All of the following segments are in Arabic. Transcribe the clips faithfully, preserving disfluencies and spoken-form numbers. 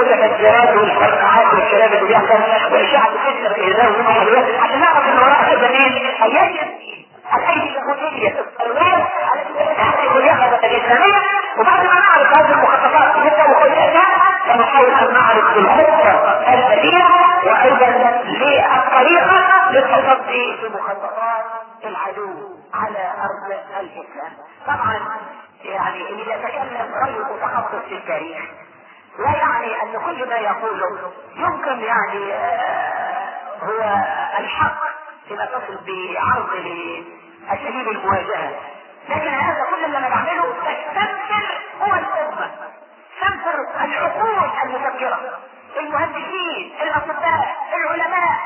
المتفجرات والفرقعات والكلام اللي بيحصل واشاعه الفتنه والإيذاء والمحاولات عشان نعرف ان وراء هذا مين؟ يجب الايدي اليهوديه الصلوات التي تحرك اليهوديه الاسلاميه. وبعد ما نعرف هذه المخططات جدا وكلها سنحاول ان نعرف الخطه البديله وايضا للطريقه للتصدي بمخططات العدو على ارض الاسلام. طبعا يعني اللي يتكلم رجل متخصص في التاريخ لا يعني ان كل ما يقوله يمكن يعني آه هو الحق فيما تصل بعرض لاساليب المواجهه، لكن هذا كل اللي انا بعمله تستنفر هو الامه، تستنفر العقول المفكره، المهندسين، الاطباء، العلماء،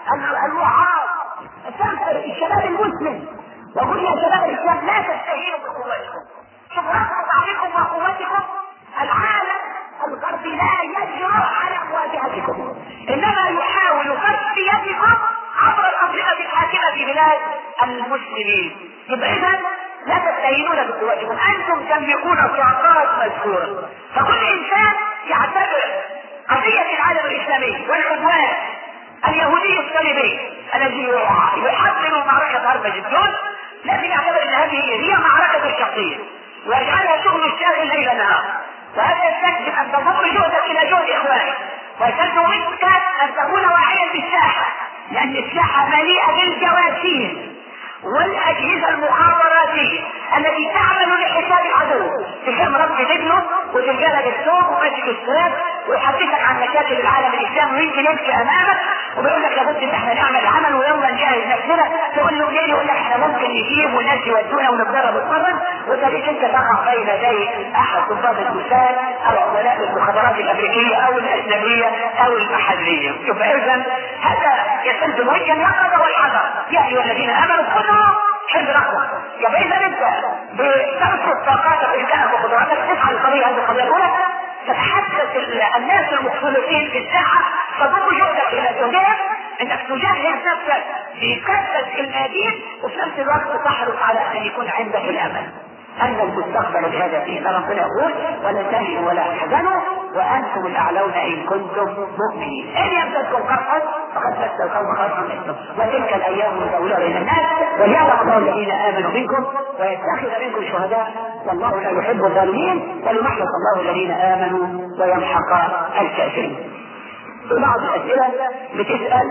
الوعاظ، تستنفر الشباب المسلم وقل يا شباب الاسلام لا تستهينوا بقوتكم، شوفوا عليكم وقوتكم. العالم الغربي لا يجرؤ على مواجهتكم، انما يحاول تصفيتكم عبر الانظمه الحاكمه في بلاد المسلمين. يبقى اذا لا تستهينون بقوتكم، انتم تملكون طاقات مذكوره. فكل انسان يعتبر قضيه العالم الاسلامي والعدوان اليهودي الصليبي الذي يحضر معركه هرمجدون لكن يعتبر ان هذه هي معركه الشخصيه ويجعلها شغل الشاغل ليل نهار، وهذا يستلزم ان تضم جهدك الى جهد اخوانك، ويستلزم منك ان تكون واعيا بالساحه، لان الساحه مليئه بالجواسيس والاجهزه المخابراتيه التي تعمل لحساب العدو. تلقى مربي ابنه وتلقى بالثوب وماسك السلاح ويحدثك عن مشاكل العالم الاسلامي ويمكن يمشي امامك وبيقول لك لابد ان احنا نعمل عمل ويلا نجهز نفسنا. تقول له ليه؟ يقول لك احنا ممكن نجيب والناس يودونا ونتدرب ونتمرن، وتجد انت تقع بين يدي احد ضباط الموساد او عملاء المخابرات الامريكيه او الاجنبيه او المحليه. يبقى اذا هذا يستلزم وجه اليقظه والحذر. يا ايها الذين امنوا خذوا حذركم. يبقى اذا انت بتنشط طاقاتك وامكانك وقدراتك تفعل القضيه هذه القضيه الاولى، تتحدث الناس المختلفين في الساحه تضم جهدك الى جهدهم انك تجهز نفسك بكافه الميادين وفي نفس الوقت تحرص على ان يكون عندك الامل ان المستقبل بهذا فيه. ربنا يقول ولا تهنوا ولا تحزنوا وانتم الاعلون ان كنتم مؤمنين. ان يمسكم قرح فقد مس القوم قرحا مثلهم وتلك الايام نداولها بين الناس وليعلم الله الذين امنوا منكم ويتخذ منكم شهداء والله لا يحب الظالمين وليمحص الله الذين امنوا ويمحق الكافرين. بعض الاسئله بتسال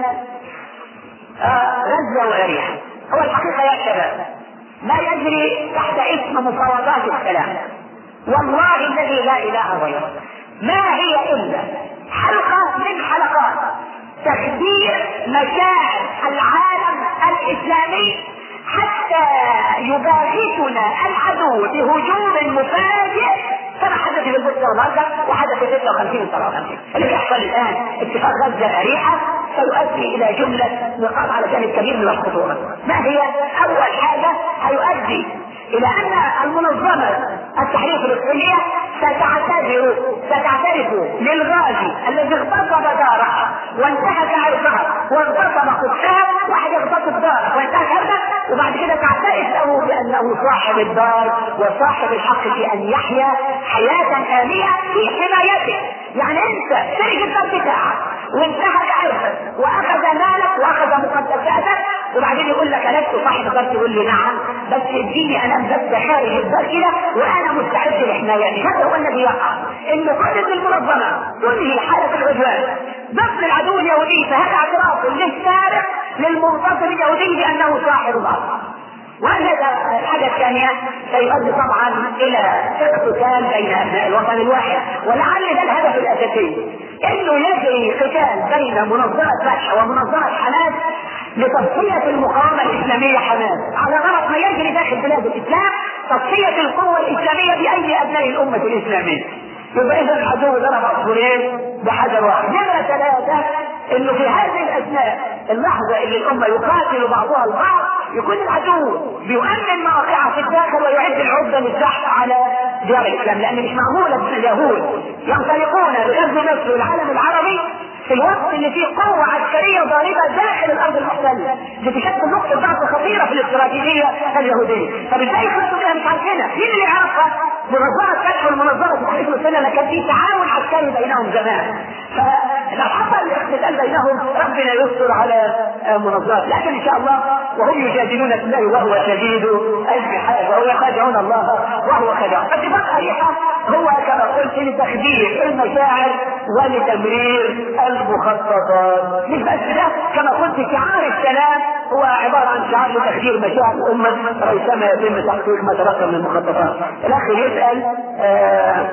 آه غزه واريحا. هو الحقيقه يا شباب ما يجري تحت اسم مفاوضات السلام والله الذي لا اله غيره ما هي الا حلقه من حلقات تخدير مشاعر العالم الاسلامي حتى يباغتنا العدو بهجوم مفاجئ كما حدث في البوسنه والهرسك وحدث في ستة وخمسين وسبعة وخمسين. اللي بيحصل الان اتفاق غزه اريحا سيؤدي الى جمله نقاط على جانب كبير من الخطوره. ما هي؟ اول حاجه هيؤدي الى ان المنظمه التحرير الفلسطينيه ستعتذر ستعترف للغازي الذي اغتصب دارها وانتهك عرضها واغتصب قدسها. واحد يغتصب دارها وانتهك عرضها وبعد كده تعترف له بانه صاحب الدار وصاحب الحق في ان يحيا حياه امنه في حمايته. يعني انت ترك الدار بتاعك وانتهك عرضك واخذ مالك واخذ مقدساتك وبعدين يقول لك لست صاحب الدار، تقول له نعم بس اديني انا بس خارج الدار كده وانا مستعد لحمايتي. هذا هو الذي يقع انه قادة المنظمه تنهي حاله العدوان ضد العدو اليهودي، فهذا اعتراف للسارق للمنتصر اليهودي بانه صاحب الارض. وهذا الحاجه الثانيه سيؤدي طبعا الى اقتتال بين ابناء الوطن الواحد، ولعل ده الهدف الاساسي انه يجري قتال بين منظمه فتح ومنظمه حماس لتصفيه المقاومه الاسلاميه حماس على غرض ما يجري داخل بلاد الاسلام تصفيه القوه الاسلاميه بايدي ابناء الامه الاسلاميه. يبقى اذا العدو ضرب عصفورين بحجر واحد. نمره ثلاثه انه في هذه الاثناء اللحظه اللي الامه يقاتل بعضها البعض يكون العدو بيؤمن مواقعه في الداخل ويعد العده للزحف على ديار الاسلام، لان مش معقوله ان اليهود ينطلقون لغزو مصر والعالم العربي في الوقت اللي فيه قوة عسكرية ضاربة داخل الأرض المحتلة بتشكل نقطة ضعف خطيرة في الاستراتيجية اليهودية. طب ازاي خطوا كده مش عارفينها؟ مين اللي عرفها؟ منظمة فتح والمنظمة التحرير السنة كان في تعاون عسكري بينهم زمان، فلو حصل اختلال بينهم ربنا يستر على منظمات، لكن ان شاء الله وهم يجادلون بالله وهو شديد المحال وهو يخادعون الله وهو خادع. اتفاق صريحة هو كما قلت لتخدير المشاعر ولتمرير المخططات. مش بس ده، كما قلت شعار السلام هو عبارة عن شعار لتخدير مشاعر الأمة ريثما يتم تحقيق ما تبقى من المخططات. الأخ يسأل آه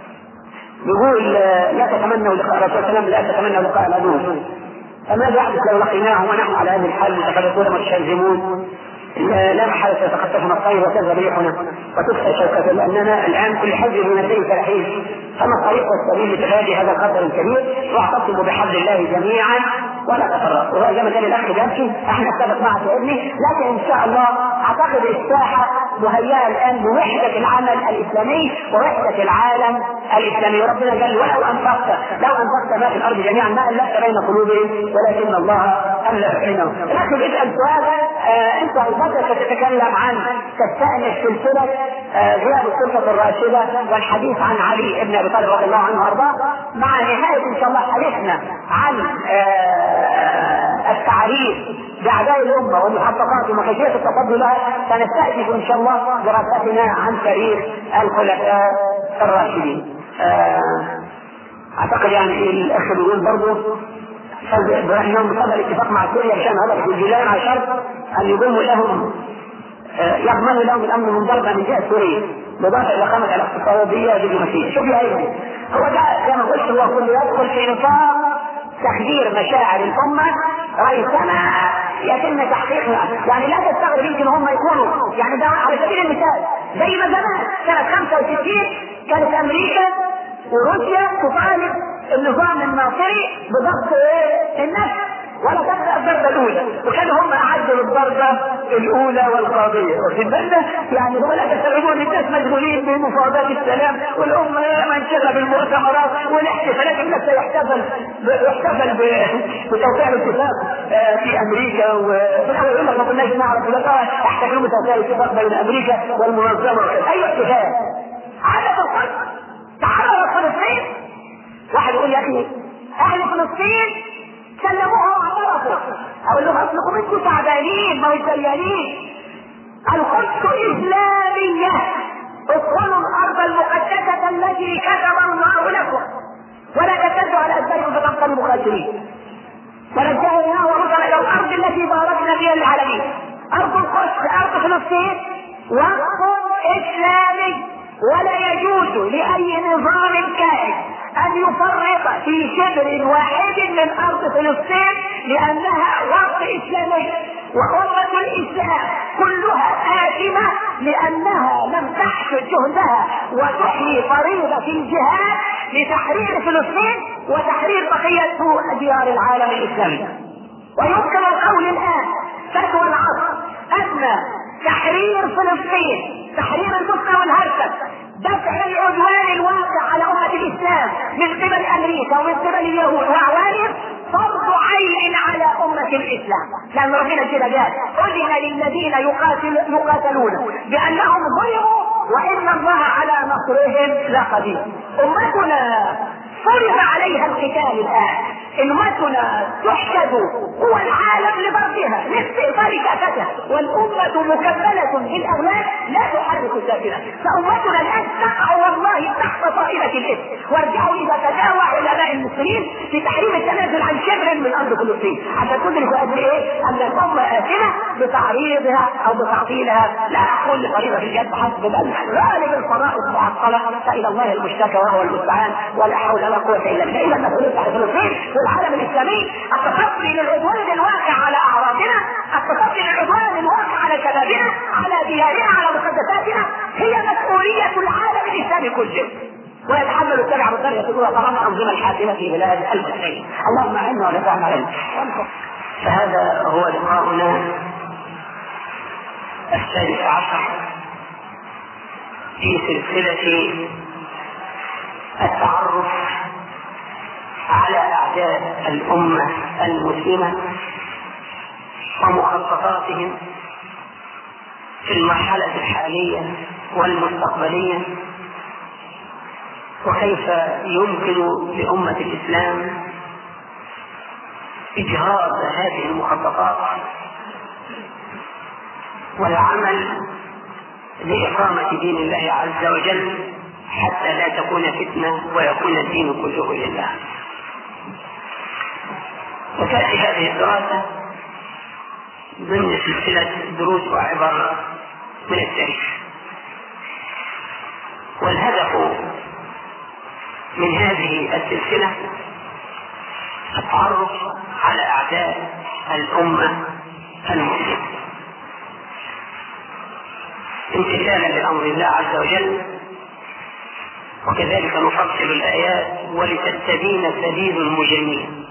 يقول آه لا تتمنوا لقاء الرسول صلى الله عليه وسلم، لا تتمنوا لقاء العدو، فماذا يحدث لو لقيناه ونحن على هذه الحال متخلفون متشرذمون لا محالة تتخطفنا الطير وتذهب ريحنا وتكسى شوكة، لأننا الآن كل حزب من الليل ترحيل، فما الطريق والسبيل لتفادي هذا الخطر الكبير؟ واعتصموا بحبل الله جميعا ولا تفرقوا. وهذا ما كان الأخ يمشي احنا اتفق معه في ابني، لكن إن شاء الله أعتقد الساحة مهيئة الآن بوحدة العمل الإسلامي ووحدة العالم الإسلامي. وربنا قال ولو أنفقت لو أنفقت ما في الأرض جميعا ما ألفت بين قلوبهم ولكن الله ألف بينهم. لكن اسأل سؤال آه أنت الفترة تتكلم عن تستأنف سلسلة آه غياب السلطة الراشدة والحديث عن علي بن أبي طالب رضي الله عنه وأرضاه، مع نهاية إن شاء الله حديثنا عن آه التعريف بأعداء الأمة والمحققات ومخشية التصدي لها، سنستأنف إن شاء الله دراستنا عن تاريخ الخلفاء الراشدين. آه أعتقد يعني الأخ بيقول برضه بأنهم بطبع الاتفاق مع سوريا عشان هذا في الجزائر على شرط أن يضموا لهم آه يضمنوا لهم الأمن من ضربة من جهة سوريا بالإضافة إلى قامة الاقتصادية والدبلوماسية. شوف يا أيها هو ده كما قلت هو كل يدخل في نطاق تخدير مشاعر الأمة ريثما يتم تحقيقها. يعني لا تستغرب يمكن هم يكونوا يعني ده على سبيل المثال زي ما زمان سنة خمسة وستين كانت أمريكا وروسيا تطالب النظام الناصري بضبط ايه النفس ولا تبدأ الضربة الأولى، وكانوا هم أعدوا الضربة الأولى والقاضية. وفي بالنا يعني هم لا تستغربون الناس مشغولين بمفاوضات السلام والأمة منشغلة بالمؤتمرات والاحتفالات، الناس يحتفل يحتفل بتوقيع الاتفاق في أمريكا، وفي الأول يقول لك ما كناش نعرف لقاء يحتفلون بتوقيع الاتفاق بين أمريكا والمنظمة. أي احتفال هذا في القدس تعالوا فلسطين. واحد يقول يا أخي أهل فلسطين سلموها واعترفوا، اقول لهم اصلكم انتوا تعبانين ما متزينين. القدس اسلاميه، ادخلوا الارض المقدسه التي كتب الله لكم ولا تتبعوا على ادباركم فتنقلبوا خاسرين. ونجينا ورسل الى الارض التي باركنا فيها للعالمين. ارض القدس ارض فلسطين وقف اسلامي، ولا يجوز لاي نظام كائن أن يفرط في شبر واحد من أرض فلسطين لأنها وقت إسلامي، وأمة الإسلام كلها آثمة لأنها لم تحشد جهدها وتحيي فريضة الجهاد لتحرير فلسطين وتحرير بقية ديار العالم الإسلامي. ويمكن القول الآن فتوى العصر أن تحرير فلسطين، تحرير القدس والهرسك، دفع العدوان الواقع على أمة الإسلام من قبل أمريكا ومن قبل اليهود وأعوانهم فرض عين على أمة الإسلام، لأن ربنا كده قال أذن للذين يقاتل يقاتلون بأنهم ظلموا وإن الله على نصرهم لقدير. أمتنا فرض عليها القتال الآن، أمتنا تحشد هو العالم لبرضها لاستئصال كافتها، والأمة مكملة بالأولاد لا تحرك ساكنة، فأمتنا الآن تقع والله تحت طائلة الإثم. وارجعوا إذا تداوى علماء المسلمين في تحريم التنازل عن شبر من أرض فلسطين حتى تدركوا قد إيه أن الأمة آثمة بتعريضها أو بتعطيلها لا كل فريضة في الجد حسب بل غالب الفرائض معطلة، فإلى الله المشتكى وهو المستعان ولا حول ولا قوة إلا بالله. إذا مسؤولية على فلسطين والعالم الإسلامي التصدي للعدوان الواقع على أعراضنا، التصدي للعدوان الواقع على شبابنا، على ديارنا، على مقدساتنا، هي مسؤولية العالم الإسلامي كله، ويتحمل التبع بالطريقة الأولى طبعا الأنظمة الحاكمة في بلاد المسلمين. اللهم أعنا ونفعنا علينا. فهذا هو لقاؤنا السادس عشر في سلسلة التعرف على أعداء الأمة المسلمة ومخططاتهم في المرحلة الحالية والمستقبلية وكيف يمكن لأمة الإسلام إجهاض هذه المخططات والعمل لإقامة دين الله عز وجل حتى لا تكون فتنة ويكون الدين كله لله. وتأتي هذه الدراسة ضمن سلسلة دروس وعبر من التاريخ، والهدف من هذه السلسلة التعرف على أعداء الأمة المسلمة امتثالا لأمر الله عز وجل، وكذلك نفصل الآيات ولتستبين سبيل المجرمين.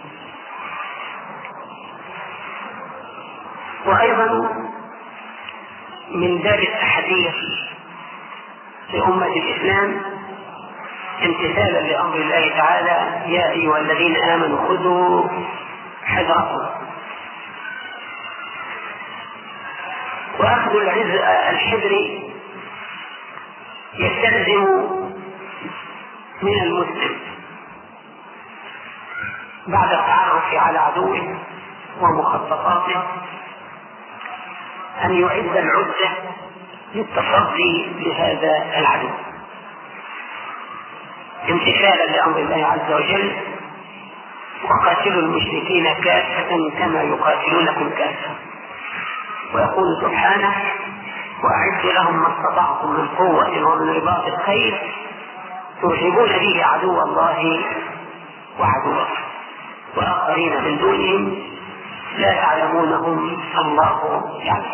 وأيضا من باب التحذير لأمة الإسلام امتثالا لأمر الله تعالى: يا أيها الذين آمنوا خذوا حذركم. وأخذ الحذر يستلزم من المسلم بعد التعرف على عدوه ومخططاته أن يعد العدة للتصدي لهذا العدو امتثالا لأمر الله عز وجل: وقاتلوا المشركين كافة كما يقاتلونكم كافة. ويقول سبحانه: وأعدوا لهم ما استطعتم من قوة ومن رباط الخيل ترهبون به عدو الله وعدوكم وآخرين من دونهم لا تعلمونهم الله يعلم.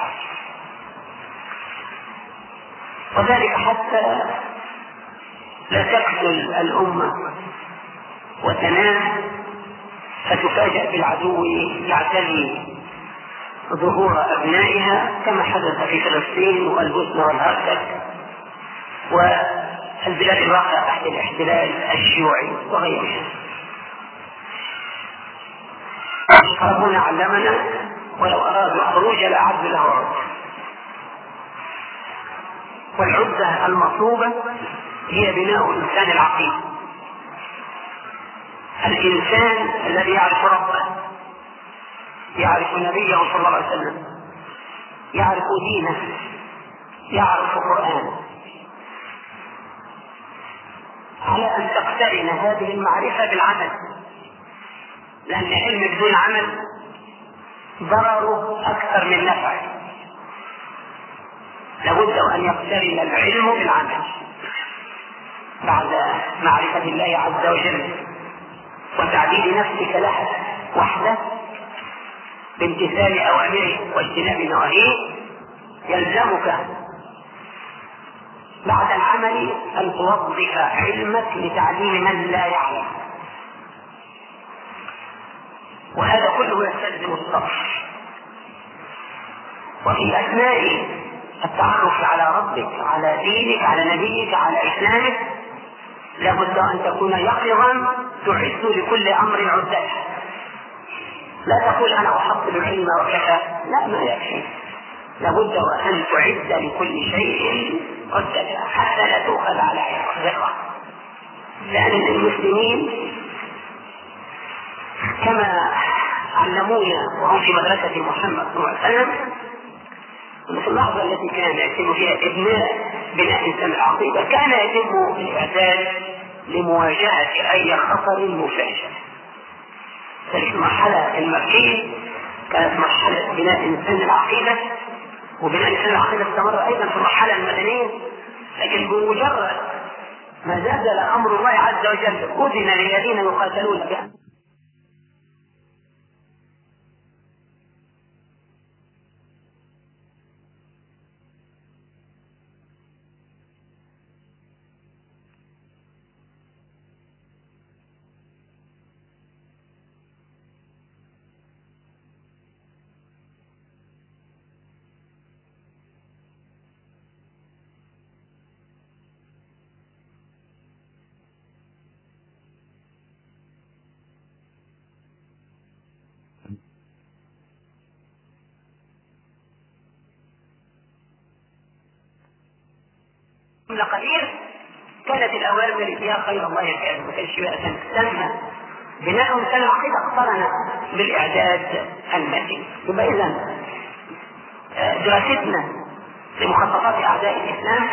وذلك حتى لا تكسل الأمة وتنام فتفاجأ بالعدو يعتلي ظهور أبنائها كما حدث في فلسطين والبوسنة والهرسك والبلاد الواقعة تحت الاحتلال الشيوعي وغيرها. ربنا علمنا: ولو أرادوا الخروج لأعدوا له عدة. والعدة المطلوبة هي بناء الإنسان العقيم، الإنسان الذي يعرف ربه، يعرف نبيه صلى الله عليه وسلم، يعرف دينه، يعرف قرآنه، على أن تقترن هذه المعرفة بالعمل، لأن العلم بدون عمل ضرره أكثر من نفعه. لابد أن يقترن العلم بالعمل بعد معرفة الله عز وجل وتعديل نفسك له وحده بامتثال أوامره واجتناب نواهيه. يلزمك بعد العمل أن توظف علمك لتعليم من لا يعلم، وهذا كله يستلزم الصبر. وفي أثناء التعرف على ربك، على دينك، على نبيك، على إسلامك، لابد أن تكون يقظا تعد لكل أمر عدته. لا تقول أنا أحصل العلم وكفى، لا، ما يكفي. لابد أن تعد لكل شيء عدته حتى لا تؤخذ على ذكره. لأن المسلمين كما علمونا وهم في مدرسة محمد صلى الله عليه وسلم، في اللحظة التي كان يتم فيها إبناء بناء إنسان العقيدة كان يتم الإعداد لمواجهة أي خطر مفاجئ. المرحلة المكية كانت مرحلة بناء إنسان العقيدة، وبناء إنسان العقيدة استمر أيضا في المرحلة المدنية. لكن بمجرد ما نزل أمر الله عز وجل أذن للذين يقاتلون بأن قدير كان كانت الأوامر يا خير الله يكاد ما كانش بقى تم بناء كان العقيدة اقترن بالإعداد المادي. يبقى إذا دراستنا لمخططات أعداء الإسلام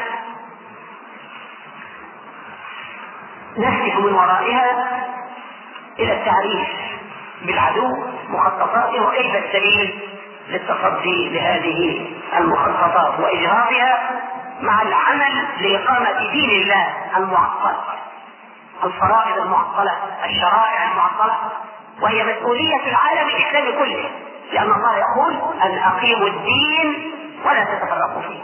نهدف من ورائها إلى التعريف بالعدو مخططاته وكيف السبيل للتصدي لهذه المخططات وإجهاضها مع العمل لإقامة دين الله المعطل، الفرائض المعطلة، الشرائع المعطلة، وهي مسؤولية العالم الإسلامي كله، لأن الله يقول أن أقيموا الدين ولا تتفرقوا فيه.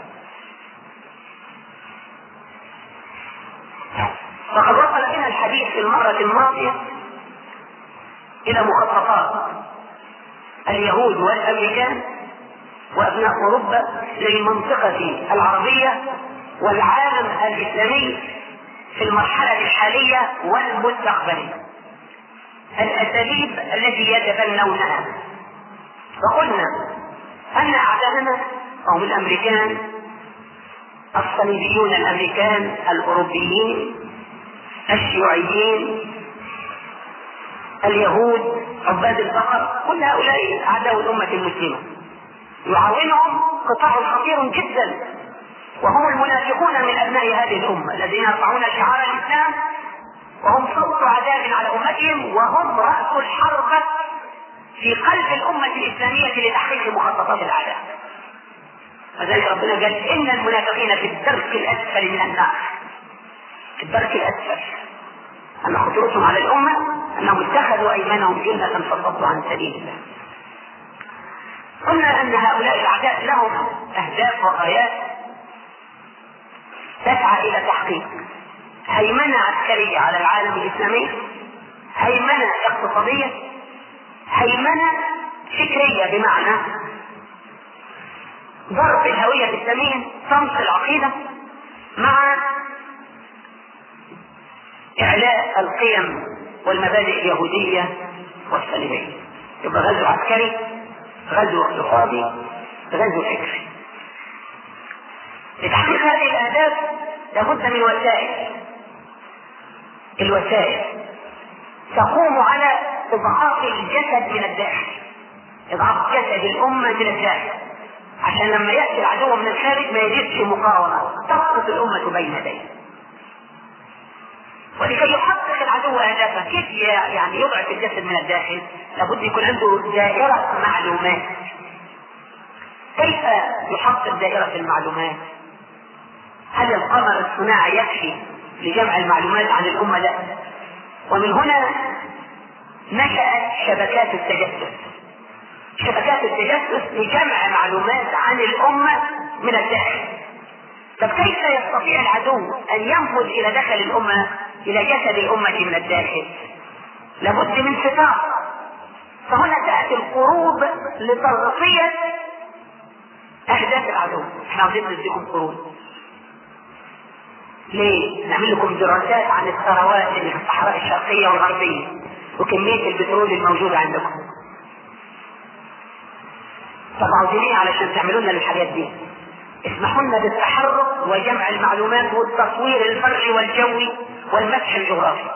فقد وصل بنا الحديث في المرة الماضية إلى مخططات اليهود والأمريكان وأبناء أوروبا للمنطقة العربية والعالم الإسلامي في المرحلة الحالية والمستقبلية، الأساليب التي يتبنونها. فقلنا أن أعداءنا هم الأمريكان، الصليبيون الأمريكان، الأوروبيين، الشيوعيين، اليهود، عباد البقر، كل هؤلاء أعداء الأمة المسلمة. يعاونهم قطاع خطير جدا وهم المنافقون من أبناء هذه الأمة الذين يرفعون شعار الإسلام وهم صوت عذاب على أمتهم، وهم رأس الحرب في قلب الأمة الإسلامية لتحقيق مخططات الأعداء. وذلك ربنا قال إن المنافقين في الدرك الأسفل من النار، في الدرك الأسفل، أن خطرتهم على الأمة أنهم اتخذوا أيمانهم جنة فصدوا عن سبيل الله. قلنا أن هؤلاء الأعداء لهم أهداف وغايات تسعى إلى تحقيق هيمنة عسكرية على العالم الإسلامي، هيمنة اقتصادية، هيمنة فكرية بمعنى ضرب الهوية الإسلامية، طمس العقيدة مع إعلاء القيم والمبادئ اليهودية والصليبية. يبقى غزو عسكري، غزو اقتصادي، غزو فكري. لتحقيق هذه الأهداف لابد من وسائل، الوسائل تقوم على إضعاف الجسد من الداخل، إضعاف جسد الأمة من الداخل، عشان لما يأتي العدو من الخارج ما يجدش مقاومة تسقط الأمة بين يديه. ولكي يحقق العدو أهدافه كيف يعني يضعف الجسد من الداخل؟ لابد يكون عنده دائرة معلومات. كيف يحقق دائرة المعلومات؟ هل القمر الصناعي يكفي لجمع المعلومات عن الأمة؟ لا. ومن هنا نشأت شبكات التجسس، شبكات التجسس لجمع معلومات عن الأمة من الداخل. طب كيف يستطيع العدو أن ينفذ إلى داخل الأمة، إلى جسد الأمة من الداخل؟ لابد من ستار. فهنا تأتي القروض لتغطية أهداف العدو. احنا عاوزين نديكم قروض. ليه؟ نعمل لكم دراسات عن الثروات اللي في الصحراء الشرقية والغربية وكمية البترول الموجودة عندكم. طب عاوزين ايه علشان تعملوا لنا الحاجات دي؟ اسمحوا لنا بالتحرك وجمع المعلومات والتصوير البري والجوي والمسح الجغرافي.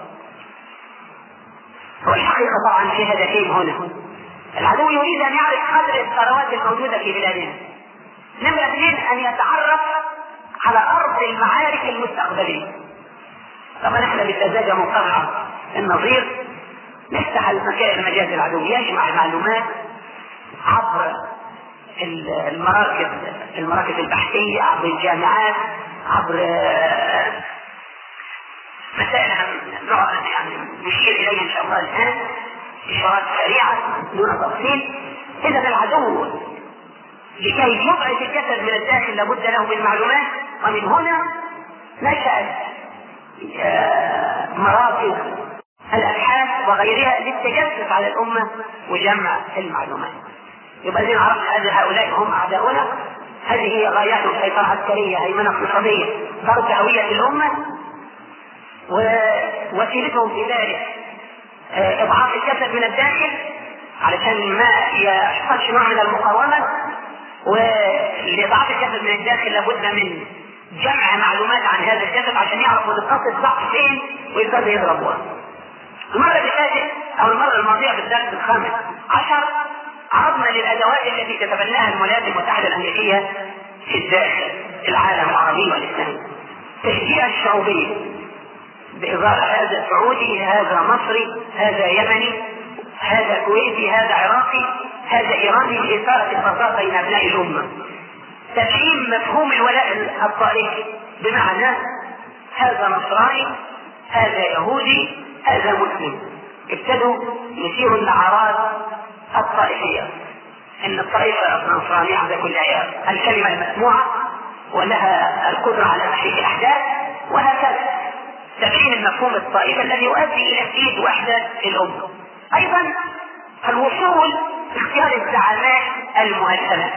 والحقيقة طبعا في هدفين هنا. العدو يريد ان يعرف قدر الثروات الموجودة في بلادنا. نمرة اثنين ان يتعرف على ارض المعارك المستقبلية. طبعا احنا بالتزاجة منقطعة النظير نفتح المجال العدو يجمع المعلومات عبر المراكز المراكز البحثية، عبر الجامعات، عبر مسائل يعني نشير إليها إن شاء الله الآن إشارات سريعة دون تفصيل. إذا العدو لكي يبعث الجسد من الداخل لابد له من معلومات، ومن هنا نشأت مراكز الأبحاث وغيرها للتجسس على الأمة وجمع المعلومات. يبقى إذن عرفنا أن هؤلاء هم أعداؤنا. هذه هي غاياتهم: سيطرة عسكرية، هيمنة اقتصادية، ضرب هوية الأمة، ووسيلتهم في ذلك إضعاف الجسد من الداخل علشان ما يحصلش نوع من المقاومة. ولإضعاف الجسد من الداخل لابد من جمع معلومات عن هذا الجسد عشان يعرفوا نقاط الضعف فين ويقدروا يضربوها. المرة اللي فاتت او المرة الماضية في الدرس الخامس عشر عرضنا للادوات التي تتبناها الولايات المتحدة الامريكية في الداخل العالم العربي والاسلامي. تشجيع الشعوبية بإظهار هذا سعودي، هذا مصري، هذا يمني، هذا كويتي، هذا عراقي، هذا ايراني، لإثارة البساطة بين ابناء الامة. تفهيم مفهوم الولاء الطائفي بمعنى هذا نصراني، هذا يهودي، هذا مسلم. ابتدوا يثيروا النعرات الطائفية، ان الطائفة النصرانية على كل عيار الكلمة المسموعة ولها القدرة على تحريك الاحداث، وهكذا تفهيم المفهوم الطائفي الذي يؤدي الى تأكيد وحدة الامة. ايضا الوصول اختيار الزعامات المؤثرة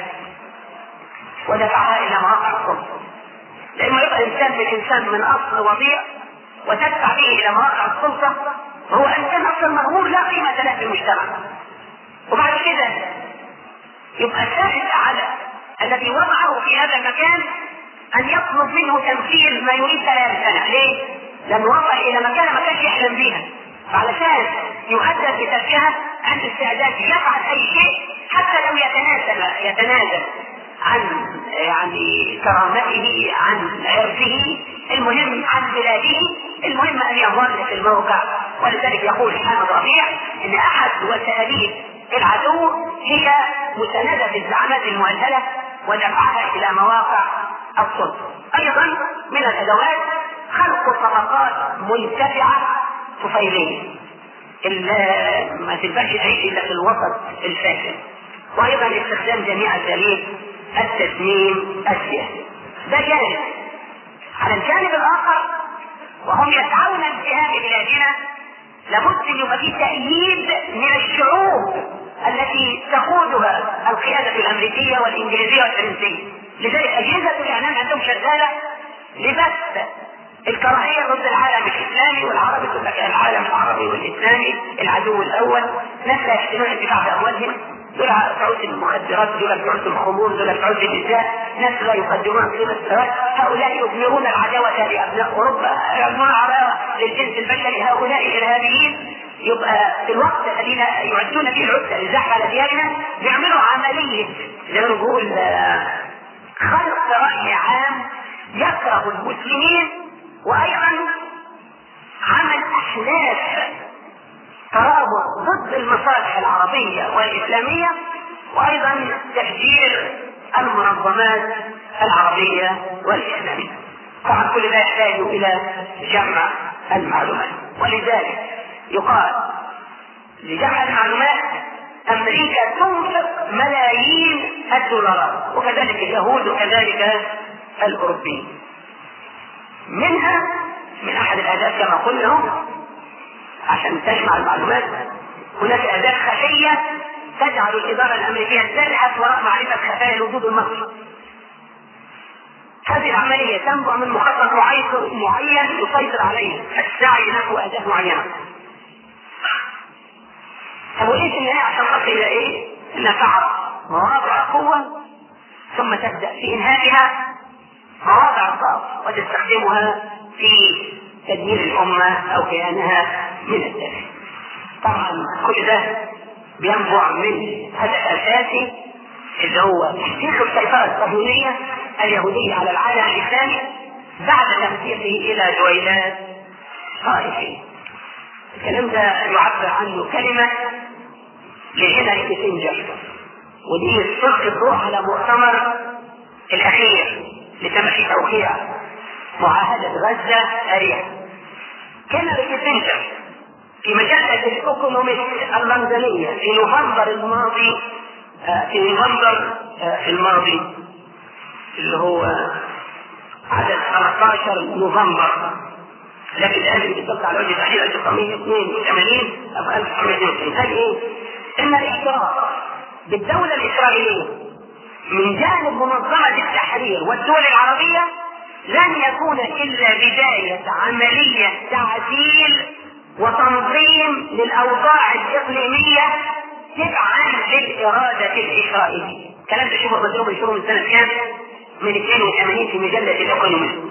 ودفعها الى مواقع السلطة، لانه يبقى انسان من انسان من اصل وضيع وتدفع به الى مواقع السلطة وهو انسان اصلا مغمور لا قيمة له في المجتمع. وبعد كده يبقى السائد الاعلى الذي وضعه في هذا المكان ان يطلب منه تنفيذ ما يريد ثلاث سنة. ليه؟ لانه وصل الى مكان ما كانش يحلم بيها، فعلشان يؤدى بتركها عن استعداد يفعل اي شيء حتى لو يتنازل يتنازل عن يعني كرامته، عن عرفه، المهم عن بلاده، المهم ان يظل في الموقع. ولذلك يقول حامد ربيع ان احد وسائل العدو هي مساندة الزعامات المؤهلة ودفعها الى مواقع السلطة. ايضا من الادوات خلق طبقات منتفعة طفيلية ما تقدرش تعيش الا في الوسط الفاسد. وايضا استخدام جميع اساليب التسميم السياسي. ده جانب. على الجانب الاخر وهم يسعون لانتهاء بلادنا لابد ان يبقى في تأييد من الشعوب التي تقودها القيادة الامريكية والانجليزية والفرنسية. لذلك اجهزة الاعلام عندهم شغالة لبث الكراهية ضد العالم الاسلامي والعربي، يقول لك العالم العربي والاسلامي العدو الاول، ناس لا يحسنون انتفاع باموالهم، دول بتوع المخدرات، دول بتوع الخمور، دول بتوع النساء، ناس لا يقدمون قيمة الثواب. هؤلاء يثمرون العداوة لابناء اوروبا، يعلمون العداوة للجنس البشري، هؤلاء ارهابيين. يبقى في الوقت الذين يعدون فيه العدة للزحف على ديارنا يعملوا عملية زي ما نقول خلق رأي عام يكره المسلمين، وايضا عمل احلاف ترابط ضد المصالح العربية والاسلامية، وايضا تفجير المنظمات العربية والاسلامية. طبعا كل ذلك يحتاج الى جمع المعلومات، ولذلك يقال لجمع المعلومات امريكا تنفق ملايين الدولارات، وكذلك اليهود وكذلك الاوروبيين. منها من احد الاهداف كما قلنا عشان تجمع المعلومات هناك اهداف خفيه تجعل الاداره الامريكيه تزحف وراء معرفه خفايا الوجود المصري. هذه العمليه تنبع من مخطط معين يسيطر عليه السعي نحو اهداف معينه. طب وايه النهايه عشان تصل الى ايه؟ انها تعرف مواضع قوه ثم تبدا في انهائها مواضع ضعف وتستخدمها في تدمير الامه او كيانها من الداخل. طبعا كل ده بينبع من هدف اساسي اللي هو تحقيق السيطره الصهيونيه اليهوديه على العالم الاسلامي بعد تمسيكه الى دويلات طائفيه. الكلام ده يعبر عنه كلمه لهنري كيسنجر، ودي تلقي الضوء على مؤتمر الاخير لتمشي توقيع معاهدة غزة أريح. هنري كيسنجر في مجلة الايكونوميست اللندنية في نوفمبر الماضي في نوفمبر الماضي اللي هو عدد ثلاثة عشر نوفمبر، لكن الآن بيطلق على وجه تحرير ألف وتسعمائة واثنين وثمانين أو ألف وتسعمائة واثنين وثمانين. قال إيه؟ إن الاعتراف بالدولة الإسرائيلية من جانب منظمة التحرير والدول العربية لن يكون إلا بداية عملية تعديل وتنظيم للأوضاع الإقليمية تبعا للإرادة الإسرائيلية. كلام ده شوفوا مدروب يشوفوا من سنة كام؟ من اثنين وثمانين في مجلة الايكونومي،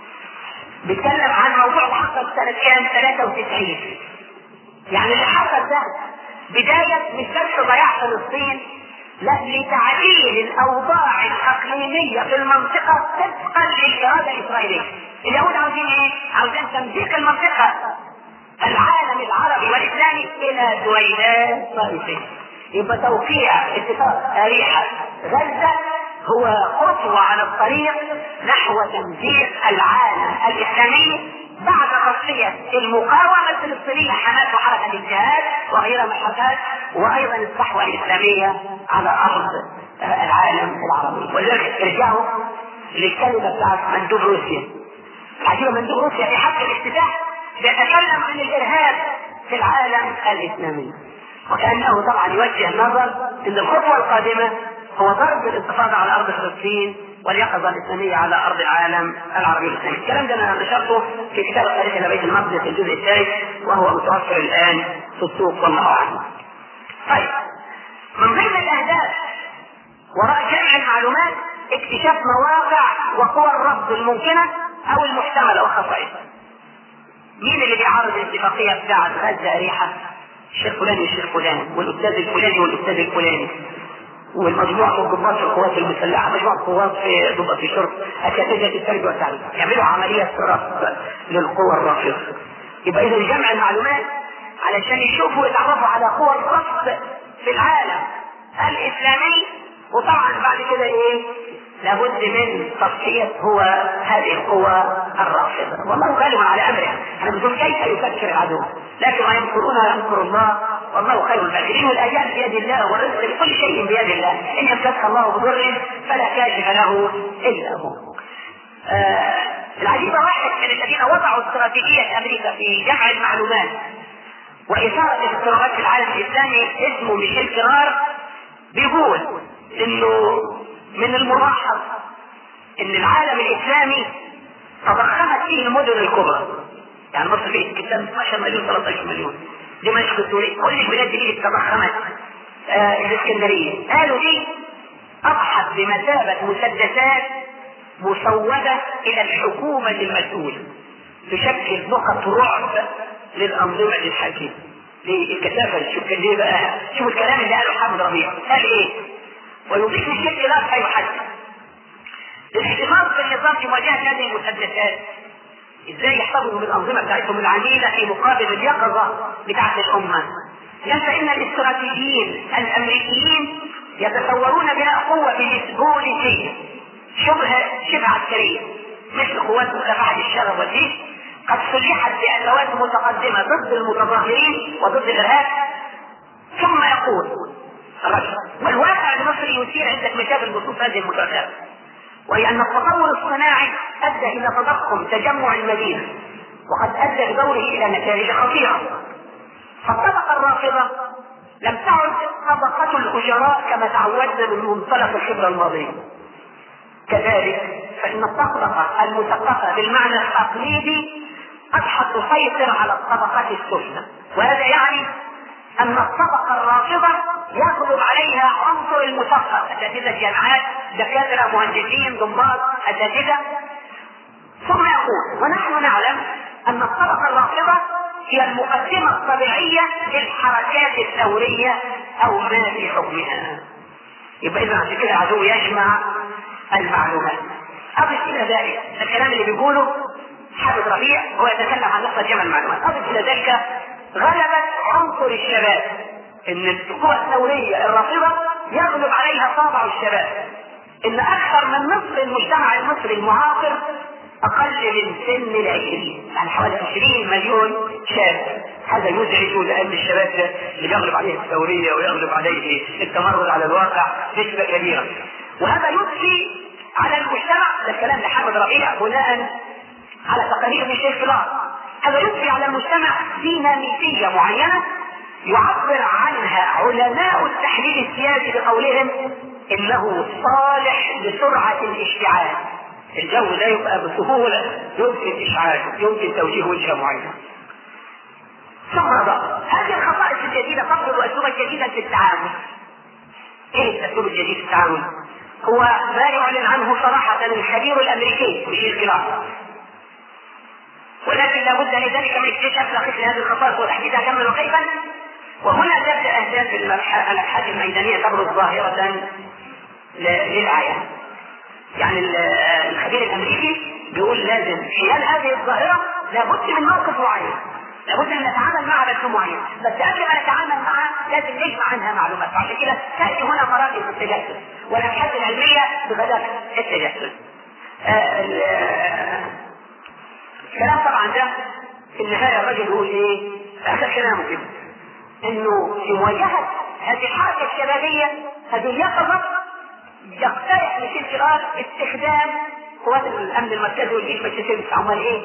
بيتكلم عن موضوع حصل سنة كام؟ ثلاثة وتسعين. يعني اللي حصل ده بداية مش بس ضياع فلسطين، لا، لتعديل الاوضاع الاقليمية في المنطقة طبقا للإرادة الاسرائيلية. اليهود عاوزين ايه؟ عاوزين تمزيق المنطقة، العالم العربي والاسلامي الى دويلات طائفية. يبقى توقيع اتفاق اريحة غزة هو خطوة على الطريق نحو تمزيق العالم الاسلامي بعد تصفية المقاومة الفلسطينية حماس وحركة الجهاد وغيرها من الحركات، وايضا الصحوة الاسلامية على ارض العالم العربي. ولذلك ارجعوا للكلمة بتاعت مندوب روسيا. عجيبة، مندوب روسيا في حق الافتتاح يتكلم عن الارهاب في العالم الاسلامي، وكأنه طبعا يوجه النظر ان الخطوة القادمة هو ضرب الانتفاضة على ارض فلسطين واليقظة الاسلامية على ارض العالم العربي الاسلامي. الكلام ده انا نشرته في كتاب التاريخ الى بيت المقدس في الجزء الثالث، وهو متوفر الان في السوق والله اعلم. طيب، من ضمن الاهداف وراء جمع المعلومات اكتشاف مواقع وقوى الرفض الممكنة او المحتملة وخصائصها. مين اللي بيعارض الاتفاقية بتاعت غزة اريحة؟ الشيخ فلان والشيخ فلان والاستاذ الفلاني والاستاذ الفلاني، والمجموعة من ضباط القوات المسلحة، مجموعة قوات في ضباط الشرطة، أساتذة التربية والتعليم، يعملوا عملية رفض للقوى الرافضة. يبقى إذا جمع المعلومات علشان يشوفوا يتعرفوا على قوى الرفض في العالم الإسلامي، وطبعا بعد كده إيه؟ لابد من تصفية هو هذه القوى الرافضة. والله غالب على أمره، احنا بنقول كيف يفكر العدو، لكن ما يمكرون يمكر الله والله خير الماكرين، والاجال بيد الله والرزق بكل شيء بيد الله، ان يمسك الله بضر فلا كاشف له الا هو. آه العجيبه، واحد من الذين وضعوا استراتيجيه امريكا في جمع المعلومات واثاره الاضطرابات في العالم الاسلامي اسمه ميشيل كيرار، بيقول انه من الملاحظ ان العالم الاسلامي تضخمت فيه المدن الكبرى، يعني مصر فيه كتاب اثنا عشر مليون ثلاثة عشر مليون، دمشق السوري، كل البلاد دي تضخمت. آه الاسكندريه قالوا دي اضحت بمثابه مسدسات مسوده الى الحكومه المسؤوله، تشكل نقط رعب للانظمه الحاكمه. للكثافه السكانيه بقى. شوفوا الكلام اللي قاله حامد ربيع، قال ايه؟ ويضيف الشيء لا فيحدث الاحتفاظ بالنظام في مواجهه هذه المسدسات. ازاي يحتفظوا بالانظمه بتاعتهم العميله في مقابل اليقظه بتاعت الامه؟ لان فان الاستراتيجيين الامريكيين يتصورون بها قوه بوليسيه شبه شبه عسكريه مثل قوات مكافحه الشغب والجيش، قد سلحت بادوات متقدمه ضد المتظاهرين وضد الارهاب. ثم يقول الرجل: والواقع المصري يثير عده مشاكل بخصوص هذه المكافحه، وهي ان التطور الصناعي ادى الى تضخم تجمع المدينه، وقد ادى بدوره الى نتائج خطيره. فالطبقه الرافضه لم تعد طبقه الاجراء كما تعودنا من منطلق الخبره الماضيه. كذلك فان الطبقه المثقفه بالمعنى التقليدي اصبحت تسيطر على الطبقات السفلى، وهذا يعني ان الطبقه الرافضه يغلب عليها عنصر المثقف، اساتذه جامعات، دكاتره، مهندسين، ضباط، اساتذه. ثم يقول: ونحن نعلم ان الطبقه الرافضه هي المقدمه الطبيعيه للحركات الثوريه او ما في حكمها. يبقى اذا عشان كده العدو يجمع المعلومات. اضف الى ذلك الكلام اللي بيقوله حامد ربيع، هو يتكلم عن نقطه جمع المعلومات. اضف الى ذلك غلبت عنصر الشباب، ان القوى الثوريه الرافضه يغلب عليها طابع الشباب، ان اكثر من نصف المجتمع المصري المعاصر اقل من سن العشرين، يعني حوالي عشرين مليون شاب. هذا يزعج لان الشباب ده اللي يغلب عليه الثوريه ويغلب عليه التمرد على الواقع نسبه كبيره، وهذا يضفي على المجتمع. ده الكلام لحامد ربيع بناء على تقارير من شيخ فلان. هذا يضفي على المجتمع ديناميكيه معينه يعبر عنها علماء التحليل السياسي بقولهم انه صالح لسرعه الاشتعال. الجو ده يبقى بسهوله يمكن اشعاله، يمكن توجيه وجهه معينه. ثم بقى هذه الخصائص الجديده تفرض اسلوبا جديدا في التعامل. ايه الاسلوب الجديد في التعامل؟ هو ما يعلن عنه صراحة الخبير الأمريكي مش الخلاف، ولكن لابد لذلك من اكتشاف دقيق لهذه الخصائص وتحديدها كما وكيفا. وهنا تبدأ أهداف الأبحاث الميدانية تبرز ظاهرة للآية. يعني الخبير الأمريكي بيقول لازم خلال هذه الظاهرة لابد من موقف معين، لابد ان نتعامل معها بشكل معين، بس قبل ما نتعامل معها لازم نجمع عنها معلومات. عشان كده تاتي هنا مراكز التجسس والابحاث العلميه بغداة التجسس. الكلام طبعا ده في النهايه الرجل يقول ايه؟ اخر كلامه كده انه في مواجهه هذه الحركه الشبابيه هذه اليقظه يقترح لشيء الفرار استخدام قوات الامن المركزي والجيش والتسليم عمال ايه؟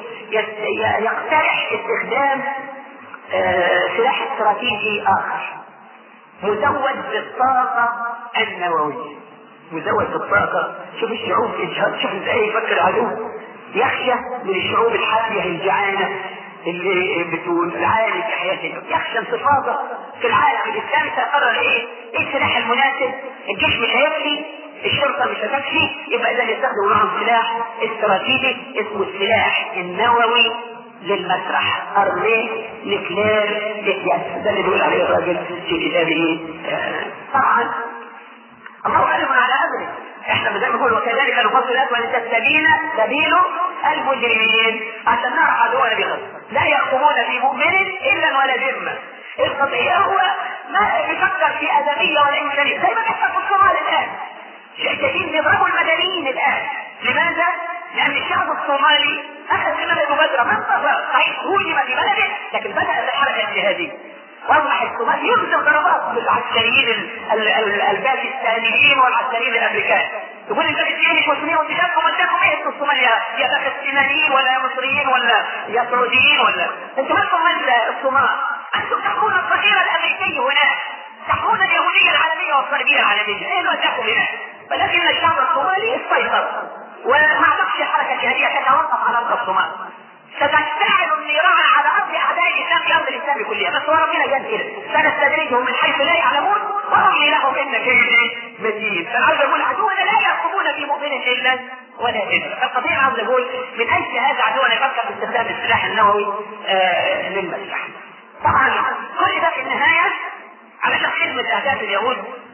يقترح استخدام آه سلاح استراتيجي اخر مزود بالطاقه النوويه. مزود بالطاقه. شوف الشعوب شوف ازاي يفكر العدو، يخشى من الشعوب الحافيه الجعانه اللي بتقول العالم في حياته، يخشى انتفاضه في العالم الاسلامي. سيقرر ايه؟ ايه السلاح المناسب؟ الجيش مش هيكفي، الشرطة مش هتكفي، يبقى اذا يستخدموا معهم سلاح استراتيجي اسمه السلاح النووي للمسرح، ارميه نكلير للياس. ده اللي بيقول عليه الراجل في كتابه. طبعا الله اعلم على امره، احنا زي ما نقول وكذلك نفصل الايات ولتستبين سبيل المجرمين، عشان نعرف عدونا بخير. لا يخطبون في مؤمن الا ولا ذمه. القضيه هو ما بيفكر في ادميه ولا انسانيه زي ما بيحصل في الصومال الان. شايفين يضربوا المدنيين الان. لماذا؟ لان الشعب الصومالي اخذ من المبادره ما انتصر، صحيح هوجم في بلده لكن بدات الحركه الجهاديه. واضح الصومال يبذل ضربات بالعسكريين الباكستانيين والعسكريين الامريكان. يقول انت بتجيني مسلمين وتشاركوا مداكم ايه في الصومال يا باكستانيين ولا يا مصريين ولا يا سعوديين ولا انتم مالكم من الصومال؟ انتم تحكمون الظهيره الامريكيه هناك، تحكمون اليهوديه العالميه والصليبيه العالميه، ايه اللي وداكم هناك؟ ولكن الشعب الصومالي استيقظ وما اعتقدش الحركه الجهاديه تتوقف على ارض الصومال. ستشتعل النيران على ارض اعداء الاسلام في ارض الاسلام كلها، بس هو ربنا قال كده سنستدرجهم من حيث لا يعلمون واملي لهم ان كيدي متين. فالعاوز اقول عدونا لا يرقبون في مؤمن الا ولا ذمه. فالقضيه عاوز اقول من اي هذا عدونا يفكر في استخدام السلاح النووي آه للمسلح. طبعا كل ده في النهايه علشان خدمه اهداف اليهود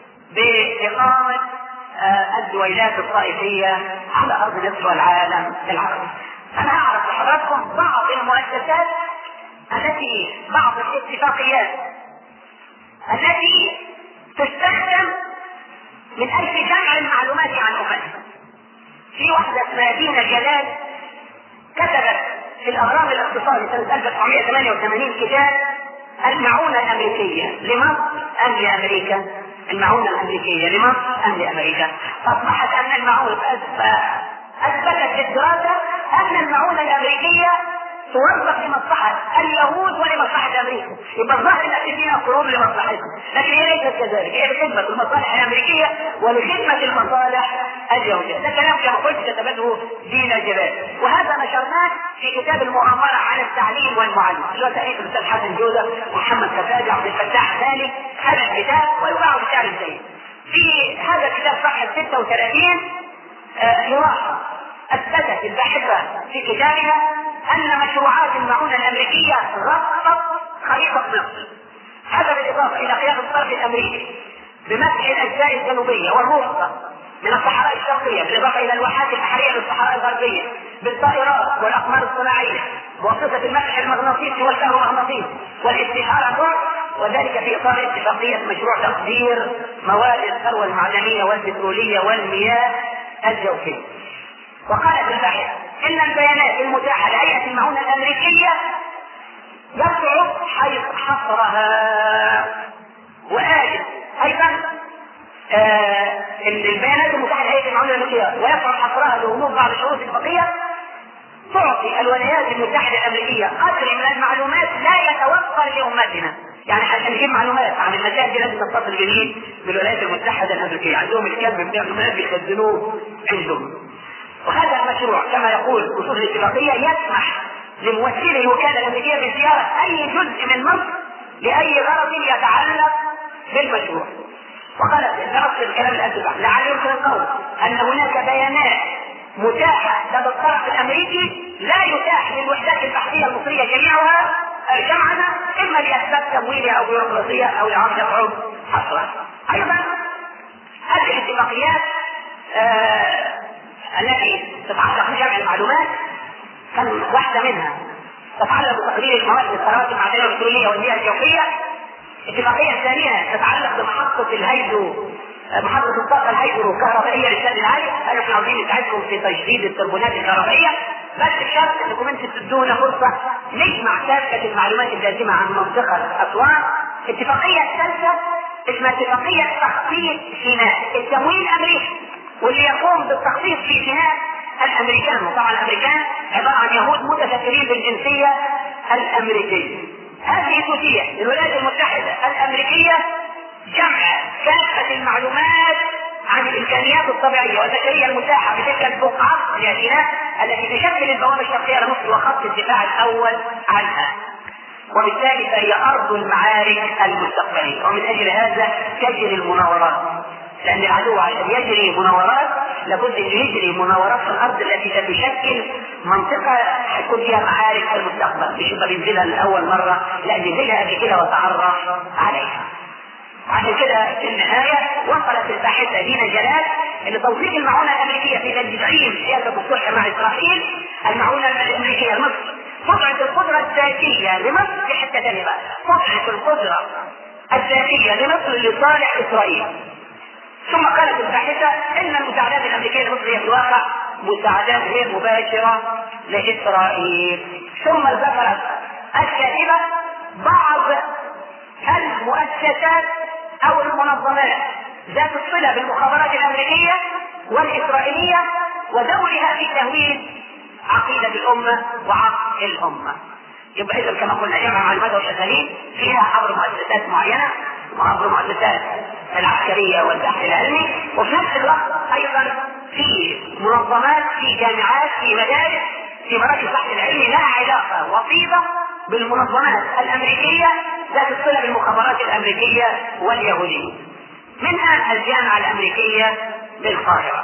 باقامه آه الدويلات الطائفيه على ارض مصر والعالم العربي. انا اعرف لحضراتكم بعض المؤسسات التي بعض الاتفاقيات التي تستخدم من اجل جمع المعلومات عن امتها. في واحده اسمها دينا جلال كتبت في الاهرام الاقتصادي سنه ألف وتسعمائة وثمانية وثمانين كتاب المعونه الامريكيه لمصر ام لامريكا؟ المعونه الامريكيه لمصر ام لامريكا؟ اصبحت ان المعونه اثبتت الدراسه ان المعونه الامريكيه توظف لمصلحه اليهود ولمصلحه امريكا. يبقى الظاهر ان فيها قروض لمصلحتهم، لكن هي ليست كذلك، هي لخدمه المصالح الامريكيه ولخدمه المصالح اليهوديه. ده كلام كما قلت كتبته دينا جلال، وهذا نشرناه في كتاب المؤامره على التعليم والمعلم اللي هو تاليف الاستاذ حسن جوده ومحمد كفاجي عبد الفتاح ثالث. هذا الكتاب ويباع بسعر جيد. في هذا الكتاب صفحه ستة وثلاثين يلاحظ اثبتت الباحثه في كتابها ان مشروعات المعونه الامريكيه رفضت خريطه مصر. هذا بالاضافه الى قيام الطرف الامريكي بمسح الاجزاء الجنوبيه والوسطى من الصحراء الشرقيه، بالاضافه الى الواحات البحريه للصحراء الغربيه بالطائرات والاقمار الصناعيه بواسطه المسح المغناطيسي والكهرومغناطيسي والاستشعار الضوء، وذلك في اطار اتفاقيه مشروع تقدير مواد الثروه المعدنيه والبتروليه والمياه الجوفيه. وقالت الباحثة ان البيانات المتاحة لهيئة المعونة الامريكية يصعب حصرها. وقالت ايضا آه البيانات المتاحة لهيئة المعونة الامريكية ويصعب حصرها لوجود بعض الشروط الفقهية تعطي الولايات المتحدة الامريكية قدر من المعلومات لا يتوفر لامتنا. يعني عشان نجيب معلومات عن المسائل دي لازم نتصل بمين؟ بالولايات المتحدة الامريكية، عندهم الكلب بتاع المعلومات بيخزنوه عندهم. وهذا المشروع كما يقول اصول الاتفاقيه يسمح لممثلي الوكاله الامريكيه بزياره اي جزء من مصر لاي غرض يتعلق بالمشروع. وقالت درست الكلام الأسبق لعل يمكن القول أن هناك بيانات متاحة لدى الطرف الأمريكي لا يتاح للوحدات البحثية المصرية جميعها جمعنا إما لأسباب تمويلية أو بيروقراطية أو لعرض يقعد حصرا. أيضا هذه الاتفاقيات آه التي تتعلق بجمع المعلومات كان واحدة منها تتعلق بتقرير المواد والثروات المعدنية والبترولية والمياه الجوفية. الاتفاقية الثانية تتعلق بمحطة الهيدرو محطة الطاقة الهيدرو الكهربائية للسد العالي. قالوا احنا عاوزين نساعدكم في تجديد التربونات الكهربائية بس بشرط انكم انتم تدونا فرصة نجمع كافة المعلومات اللازمة عن منطقة أسوان. الاتفاقية الثالثة اسمها اتفاقية تخطيط سيناء. التمويل الأمريكي واللي يقوم بالتخطيط في سيناء الأمريكان، وطبعا الأمريكان عبارة عن يهود متفكرين بالجنسية الأمريكية. هذه تتيح للولايات المتحدة الأمريكية جمع كافة المعلومات عن الإمكانيات الطبيعية والبشرية المتاحة في تلك البقعة سيناء التي تشكل البوابة الشرقية لمصر وخط الدفاع الأول عنها، وبالتالي فهي أرض المعارك المستقبلية. ومن أجل هذا تجري المناورات، لأن العدو عشان يجري مناورات لابد أن يجري مناورات في الأرض التي ستشكل منطقة حيكون فيها معارك في المستقبل. مش يقدر ينزلها لأول مرة، لا ينزلها قبل كده وتعرف عليها. عشان كده في النهاية وصلت الباحثة دينا جلال ان توثيق المعونة الامريكية في تدعيم سياسة الصلح مع اسرائيل، المعونة الامريكية لمصر تضعف القدرة الذاتية لمصر في حتة ثانية بقى، تضعف القدرة الذاتية لمصر لصالح اسرائيل. ثم قالت الباحثة ان المساعدات الامريكية لمصر هي في الواقع مساعدات غير مباشرة لاسرائيل. ثم ذكرت الكاتبة بعض المؤسسات او المنظمات ذات الصلة بالمخابرات الامريكية والاسرائيلية ودورها في تهويد عقيدة الامة وعقل الامة. يبقى اذا كما قلنا جمع معلومات وشغالين فيها عبر مؤسسات معينة وعبر مؤسسات العسكرية والبحث العلمي، وفي نفس الوقت ايضا في منظمات في جامعات في مدارس في مراكز البحث العلمي لها علاقة وطيدة بالمنظمات الامريكية ذات الصلة بالمخابرات الامريكية واليهودية. منها الجامعة الامريكية بالقاهرة،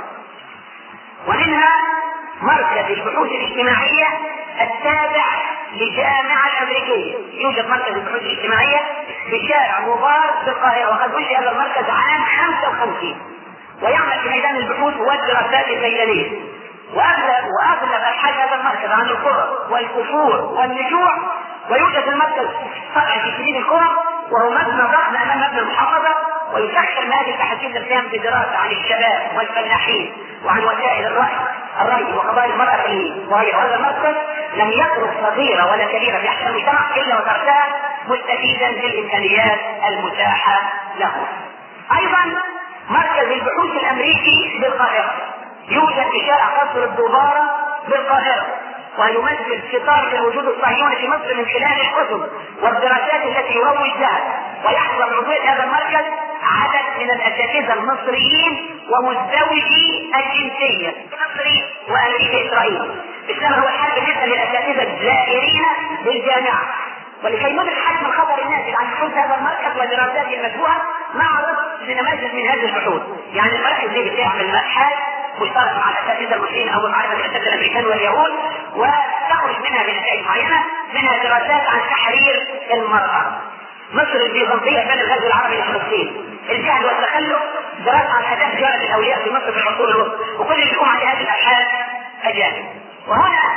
ومنها مركز البحوث الاجتماعية التابع للجامعة الامريكية. يوجد مركز البحوث الاجتماعية في شارع مبارك بالقاهرة، وقد انشئ هذا المركز عام خمسة وخمسين ويعمل في ميدان البحوث والدراسات الميدانية. واغلب واغلب ابحاث هذا المركز عن القرى والكفور والنجوع. ويوجد المركز فرع في سبيل القرى وهو مبنى ضخم امام مبنى المحافظه، ويسخر هذه الباحثين القيام بدراسه عن الشباب والفلاحين وعن وسائل الرأي الرأي وقضايا المرأة وغيره. هذا المركز لم يترك صغيرة ولا كبيرة في أحسن المجتمع إلا وتركها مستفيدا بالإمكانيات المتاحة له. أيضا مركز البحوث الأمريكي بالقاهرة يوجد في شارع قصر الدبارة بالقاهرة، ويمثل ستار الوجود الصهيوني في مصر من خلال الكتب والدراسات التي يروج لها. ويحظى بعضوية هذا المركز عدد من الأساتذة المصريين ومزدوجي الجنسية مصري وأمريكا إسرائيل. الإسلام هو الحل بالنسبة للأساتذة الزائرين للجامعة. ولكي ندرك حجم الخطر الناتج عن بحوث هذا المركز ودراساته المدفوعة نعرض لنماذج من هذه البحوث. يعني المراكز دي بتعمل ابحاث مشتركة مع الأساتذة المصريين أو معرفة الأساتذة الأمريكان واليهود، وتخرج منها بنتائج معينة، منها دراسات عن تحرير المرأة، مصر البيزنطية بين الغزو العربي لفلسطين، الجهل والتخلف، دراسة عن أداء زيارة الأولياء في مصر في العصور الوسطى، وكل اللي يقوم على هذه الأبحاث أجانب. وهنا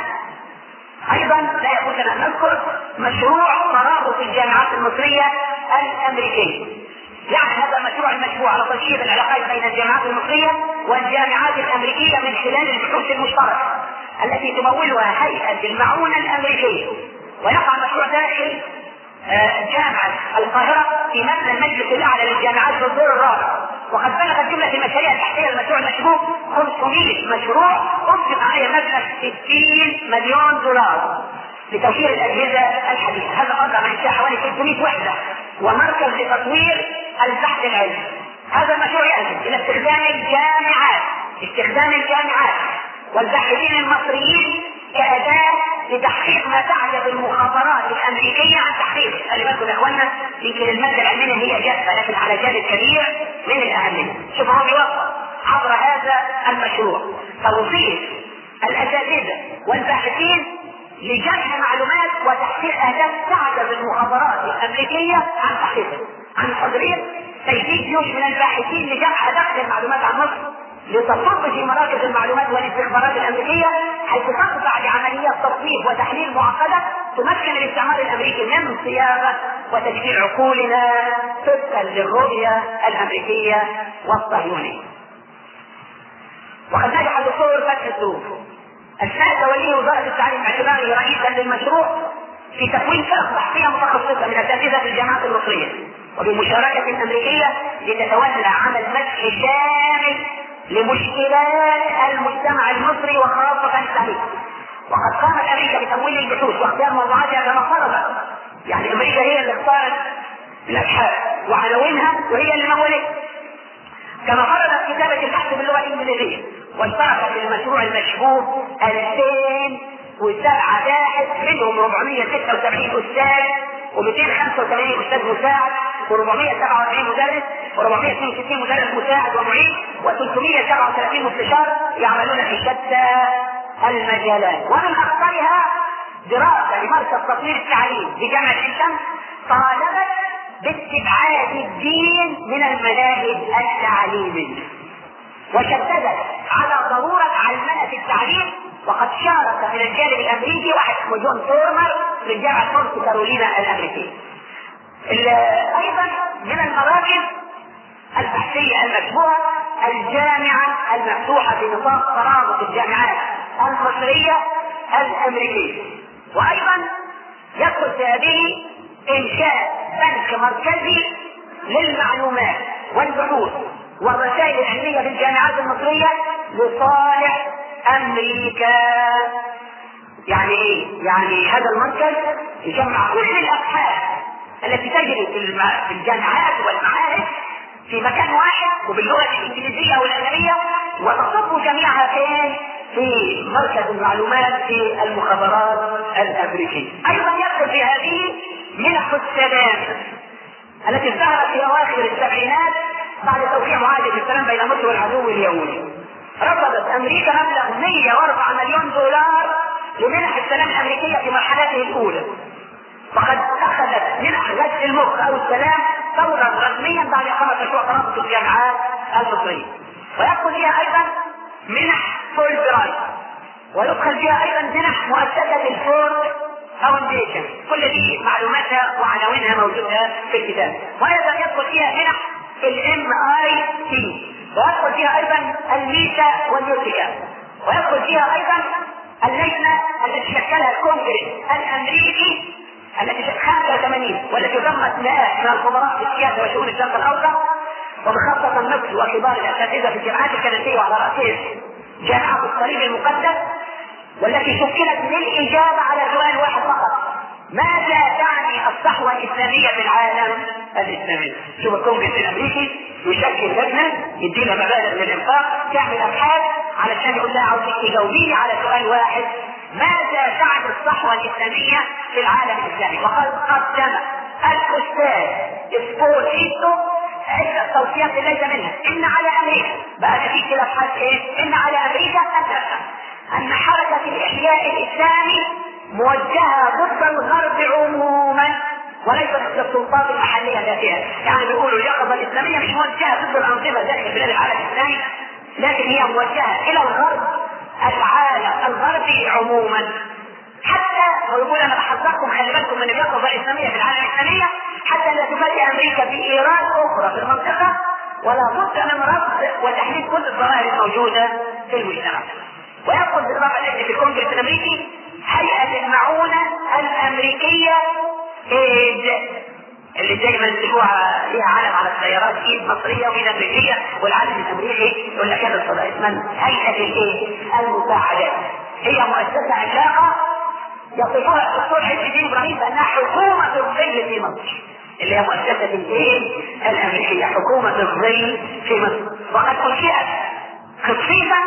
أيضا لا يفوت أن نذكر مشروع ترابط الجامعات المصرية الأمريكية. يعني هذا المشروع المشروع على تشييد العلاقات بين الجامعات المصرية والجامعات الأمريكية من خلال البحوث المشتركة التي تمولها هيئة المعونة الأمريكية. ويقع المشروع داخل جامعة القاهرة في مبنى المجلس الأعلى للجامعات في الدور الرابع. وقد بلغت جملة المشاريع التحتية المشروع المشبوك خمسمائة مشروع أنفق عليه مبلغ ستين مليون دولار لتوفير الأجهزة الحديثة. هذا أقدر عن إنشاء حوالي ستمائة وحدة ومركز لتطوير البحث العلمي. هذا المشروع يهدف إلى استخدام الجامعات استخدام الجامعات والباحثين المصريين كأداة لتحقيق ما تعجز المخابرات الأمريكية عن تحقيقه. خلي بالكم يا إخوانا، يمكن المادة العلمية هي جافة، لكن على جانب كبير من الأهمية. شوف هو بيوفر عبر هذا المشروع توظيف الأساتذة والباحثين لجمع معلومات وتحقيق أهداف تعجز المخابرات الأمريكية عن تحقيقها، عن تدريب تجديد جيوش من الباحثين لجمع أدق المعلومات عن مصر لتصب في مراكز المعلومات والاستخبارات الأمريكية، حيث تخضع لعمليات تصنيف وتحليل معقدة تمكن الاستعمار الأمريكي من صياغة وتشكيل عقولنا طبقا للرؤية الأمريكية والصهيونية. وقد نجح الدكتور فتحي السروج اثناء توليه وزاره التعليم باعتباره رئيسا للمشروع في تكوين فرق بحثيه متخصصه من اساتذه الجامعات المصريه وبمشاركه امريكيه لتتولى عمل مسح شامل لمشكلات المجتمع المصري وخاصه التعليم. وقد قامت امريكا بتمويل البحوث واختيار موضوعاتها كما فرضت، يعني امريكا هي اللي اختارت الابحاث وعناوينها وهي اللي مولتها، كما فرضت كتابه البحث باللغه الانجليزيه. واشترك في المشروع المشبوه ألفين وسبعة باحث منهم أربعمائة وستة وسبعين استاذ ومئتين وخمسة وثمانين استاذ مساعد وأربعمائة وسبعة وأربعين مدرس وأربعمائة واثنين وستين مدرس مساعد ومعيد وثلاثمائة وسبعة وثلاثين مستشار يعملون في شتى المجالات. ومن اخطرها دراسه لمركز تطوير التعليم بجامعه عين شمس طالبت باستبعاد الدين من المناهج التعليميه وشددت على ضروره علمنه التعليم. وقد شارك من الجانب الامريكي واحد اسمه جون تورمر من جامعه نورث كارولينا الامريكيه. ايضا من المراكز البحثيه المشبوهه الجامعه المفتوحه في نطاق ترابط الجامعات المصريه الامريكيه. وايضا يدخل في هذه انشاء بنك مركزي للمعلومات والبحوث والرسائل العلميه في الجامعات المصريه لصالح امريكا. يعني ايه؟ يعني هذا المركز يجمع كل الابحاث التي تجري في الجامعات والمعاهد في مكان واحد وباللغه الانجليزيه والالمانيه وتصب جميعها فين؟ في مركز المعلومات في المخابرات الامريكيه. ايضا يدخل في هذه منح السلام التي ظهرت في اواخر السبعينات بعد توقيع معاهده السلام بين مصر والعدو اليهودي. رفضت امريكا مبلغ مئة وأربعة مليون دولار لمنح السلام الامريكيه في مرحلته الاولى، وقد اخذت منح غزل المخ او السلام فورا رسميا بعد اقامه مشروع ترابط الجامعات المصريه. ويدخل فيها ايضا منح فول برايت، ويدخل فيها ايضا منح مؤسسه الفورد فاونديشن، كل دي معلوماتها وعناوينها موجوده في الكتاب. وايضا يدخل فيها منح في الام اي تي، ويدخل فيها ايضا الميتا واليوتيكا، ويدخل فيها ايضا اللجنه التي شكلها الكونغرس الامريكي التي خمسة وثمانين والتي ضمت مئات من الخبراء في السياسه وشؤون الشرق الاوسط وبخاصه مصر وكبار الاساتذه في الجامعات الكنديه وعلى راسهم جامعه الصليب المقدس، والتي شكلت للاجابه على سؤال واحد فقط: ماذا تعني الصحوه الاسلاميه في العالم الاسلامي؟ شوف الكونغرس الامريكي يشكل لجنه يدينا مبالغ من الانفاق تعمل ابحاث علشان يقول لها عاوزك تجاوبيني على سؤال واحد: ماذا تعني الصحوه الاسلاميه في العالم الاسلامي؟ وقد قدم الاستاذ اسبوزيتو عدة توصيات ليس منها ان على امريكا بقى في كده ابحاث ايه؟ ان على امريكا ان تفهم ان حركه الاحياء الاسلامي موجهه ضد الغرب عموما وليس ضد السلطات المحليه ذاتها. يعني بيقولوا اليقظه الاسلاميه مش موجهه ضد الانظمه داخل بلاد العالم الاسلامي، لكن هي موجهه الى الغرب، العالم الغربي عموما. حتى ويقول انا بحذركم خلي بالكم من اليقظه الاسلاميه في العالم الاسلاميه حتى لا تفاجئ امريكا بايراد اخرى في المنطقه، ولا بد من رفض وتحديد كل الظواهر الموجوده في المجتمع. ويدخل بالاضافه الى في الكونجرس الامريكي هيئه المعونه الامريكيه ايد اللي دايما يمسكوها ليها علم على السيارات، ايد مصريه وايد امريكيه، والعلم الامريكي يقول لك هذا الصدى اسمها هيئه الايه؟ المساعدات. هي مؤسسه علاقه يصفها الدكتور عز الدين ابراهيم بانها حكومه الظل في مصر، اللي هي مؤسسه الايه؟ الامريكيه، حكومه الظل في مصر. وقد انشئت خصيصا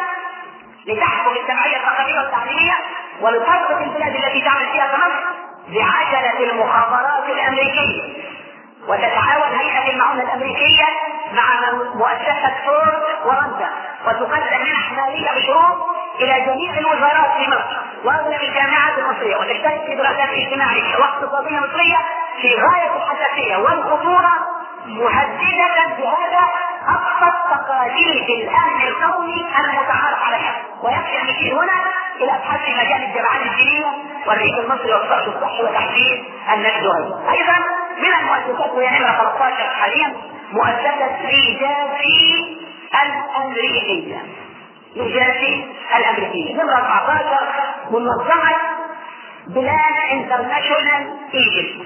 لتحكم الجمعيه الثقافيه والتعليميه ولتربط البلاد التي تعمل فيها كمصر بعجله المخابرات الامريكيه. وتتعاون هيئه المعونه الامريكيه مع مؤسسة فورد ورندا، وتقدم منح مالية بشروط إلى جميع الوزارات في مصر وأغلب الجامعات المصرية، وتشترك في دراسات اجتماعية واقتصادية مصرية في غاية الحساسية والخطورة، مهددة بهذا أبسط تقاليد الأمن القومي المتعارف عليها. ويكفي أن نشير هنا إلى أبحاث في مجال الجماعات الدينية والرئيس المصري والصرف الصحي وتحديد النجد. أيضا من المؤسسات وهي نمرة ثلاثة عشر حاليا مؤسسة ليجاسي الأمريكية. ليجاسي الأمريكية نمرة أربعة عشر منظمة بلان انترناشونال ايجيبت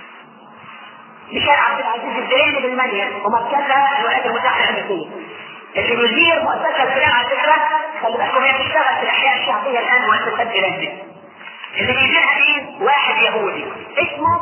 بشارع عبد العزيز الزريني بالمنيا ومركزها الولايات المتحدة الأمريكية. اللي يدير مؤسسة بلان على فكرة خلي بالكم هي بتشتغل في الأحياء الشعبية الآن مؤسسة بلان دي. اللي بيديرها مين؟ واحد يهودي اسمه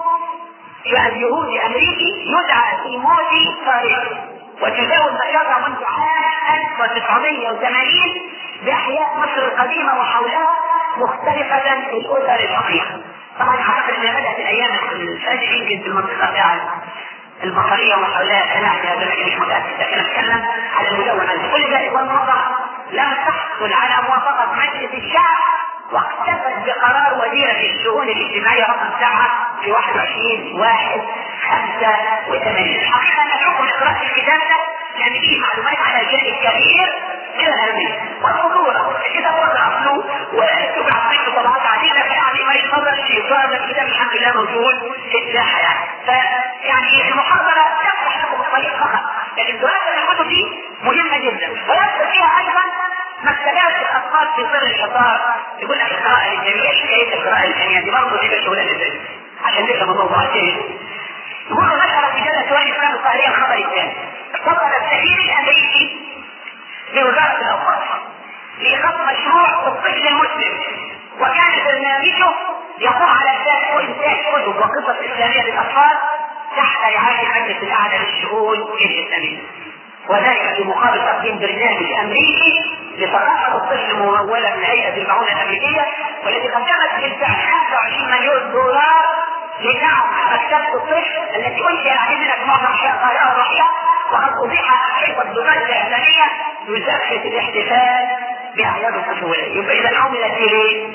يهودي أمريكي يدعى تيموثي فاريس، وتزاول نشاطها منذ عام ألف وتسعمائة وثمانين بأحياء مصر القديمة وحولها مختلفة الأسر الفقيرة. طبعا اعتقد انها بدات الايام الفجر يمكن في المنطقه بتاع البصريه وحولها انا هذا لكن مش متاكد، لكن اتكلم على المدونه. كل ذلك والموضع لم تحصل على موافقه مجلس الشعب، واكتفت بقرار وزيره الشؤون الاجتماعيه رقم سبعه في واحد وعشرين واحد خمسة وثمانين. الحقيقه انا اشوف قراءه الكتاب ده لان فيه معلومات على جانب كبير من الاهميه والخطوره. كده وضع اصله وتبع عصير طلعات عديده، فيعني ما يتفضل في صار الكتاب الحمد لله موجود في الساحه يعني. فيعني المحاضره تفتح لكم الطريق فقط، لكن دراسه الكتب دي مهمه جدا. ويدخل فيها ايضا مكتبات الاطفال في سر الحصار. يقول لك القراءه الجميله، حكايه القراءه الجميله دي برضه دي شغلانه ازاي عشان نفهم الموضوع كده. يقول نشر في جلسه سؤال الاسلام القاهريه الخبر الثاني اتصل السفير الامريكي بوزاره الاوقاف لإيقاف مشروع الطفل المسلم، وكان برنامجه يقوم على إنتاج كتب وقصص إسلامية للأطفال تحت رعاية المجلس الأعلى للشؤون الإسلامية، وذلك في مقابل تقديم برنامج أمريكي لثقافة الطفل ممولة من هيئة المعونة الأمريكية، والتي قدمت بالفعل خمسة وعشرين مليون دولار لدعم مكتبة الطفل التي أنشئت عندنا في معظم أحياء القاهرة الرحية، وقد أضيح أيضا بمادة إعلانية يزخرف الاحتفال بأعياد الطفولة. يبقى إذا عملت إليه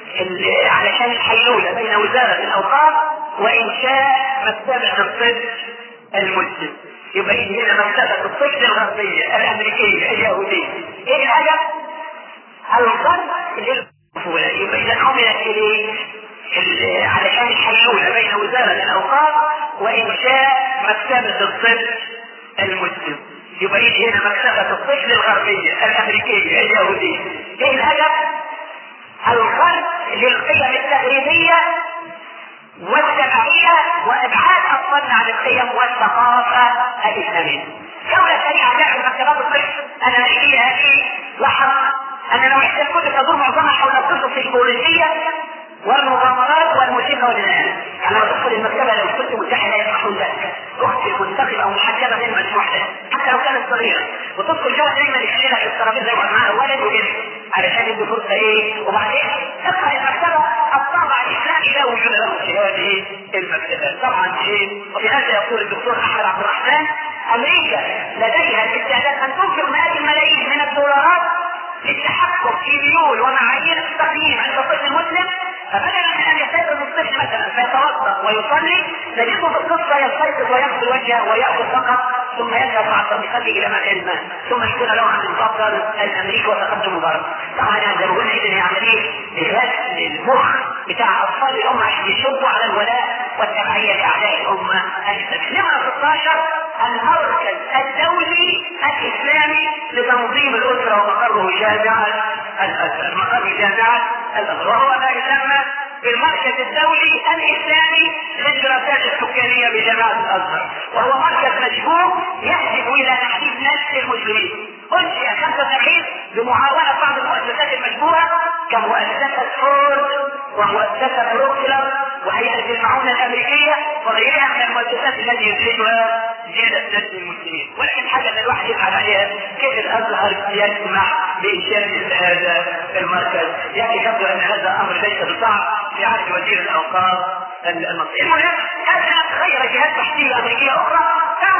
علشان الحيلولة بين وزارة الأوقاف وإنشاء مكتبة الطفل المسلم. يبقى هنا مكتبة الطفل الغربية الأمريكية اليهودية. إيه الهدف؟ الغرب للطفولة. يبقى إذا عملت إليه علشان الحيلولة بين وزارة الأوقاف وإنشاء مكتبة الطفل المسلم. يبقى يجي هنا مكتبة الطفل الغربية الأمريكية اليهودية. إيه الهدف؟ الغرب للقيم التغريبية والتبعية وإبعاد أطفالنا عن القيم والثقافة الإسلامية. جولة سريعة داخل مكتبات الطفل الأمريكية هذه لاحظ أن لو إحدى الكتب تدور معظمها حول القصص البوليسية والمغامرات والموسيقى والغناء. يعني لو تدخل المكتبة لو كنت متحدة يسمحون لك اختي منتقبة او محجبة غير مسموح لها حتى لو كانت صغيرة، وتدخل جوه دايما يخليها في الترابيزة يقعد معاها ولد وبنت علشان يدي فرصة ايه، وبعدين تدخل المكتبة الطابع الاسلامي لا وجود له في هذه المكتبة طبعا ايه. وفي هذا يقول الدكتور احمد عبد الرحمن امريكا لديها الاستعداد ان تنفق مئات الملايين من الدولارات للتحكم في ميول ومعايير التقييم عند الطفل المسلم، فبدلا من ان يستيقظ الطفل مثلا فيتوضا ويصلي نجده في القصه يستيقظ ويغسل وجهه وياكل فقط ثم يذهب مع صديقته الى مكان ما ثم يكون له عن المفضل الامريكي وتقدم ضرب. طبعا هذا بقول اذا هي عمليه اغاثه للمخ بتاع اطفال الامه عشان يشدوا على الولاء والتبعيه لاعداء الامه الاسلاميه. نمره ستة عشر المركز الدولي الاسلامي لتنظيم الاسره ومقره جامعه الازهر. مقر جامعه الازهر وهو ما يسمى بالمركز الدولي الاسلامي للدراسات السكانيه بجامعه الازهر، وهو مركز مشهور يهدف الى تحديد نسل المسلمين. انشئ خمسة وسبعين بمعاونه بعض المؤسسات المشهوره كمؤسسه فورد ومؤسسه روكسلر وهيئه المعونه الامريكيه وغيرها من المؤسسات التي يدرسها زياده نسل المسلمين. ولكن حاجه ان الواحد يفعل عليها كيف الازهر يسمح بانشاء هذا المركز. يعني يبدو ان هذا امر ليس بصعب في عهد وزير الاوقاف المصري. المهم هذا تغير جهات تحتيه امريكيه اخرى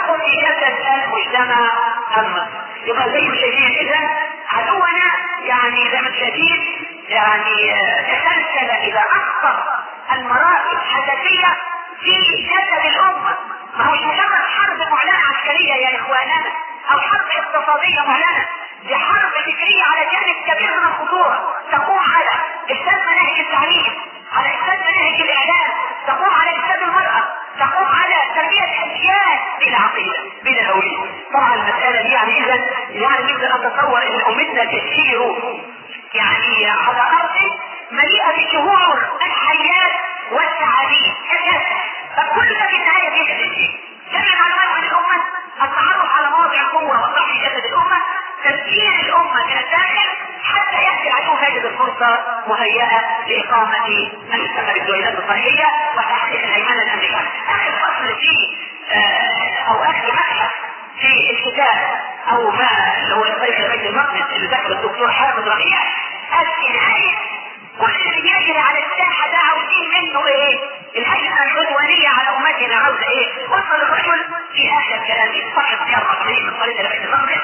حتى في جسد المجتمع المصري. يبقى زي ما شايفين كده عدونا يعني زي ما شايفين يعني تسلسل الى اخطر المراكز حدثيه في جسد الامه. ما هو مش مجرد حرب معلنه عسكريه يا اخواننا او حرب اقتصاديه معلنه، دي حرب فكريه على جانب كبير من الخطوره، تقوم على افساد مناهج التعليم، على افساد مناهج الاعلام، تقوم على افساد المراه، تقوم على تربيه اجيال بلا عقيده بلا هويه. طبعا المساله دي يعني اذا يعني نقدر نتصور ان امتنا تسير يعني على ارض مليئه بالشهور الحياه والسعاديه كذلك. فكل ده في النهايه بيجد شيء جميع معلومات عن الامه، التعرف على مواضع القوه والضعف في جسد الامه، تسجيل الامه من الداخل حتى ياتي العدو فاجد الفرصه مهيئه لاقامه ما يسمى بالدويلات الصحيه وتحقيق الهيمنه الامريكيه. اخر فصل فيه آه او اخر مبحث في الكتاب او ما اللي هو طريق بيت المقدس اللي ذكر الدكتور حامد ربيع قال في نهايه كل اللي يجري على الساحه ده عاوزين منه ايه؟ الهجمه العدوانيه على امتنا عاوزه ايه؟ وصل الرجل في اخر كلامه صفحه كام رقمين من طريق بيت المقدس: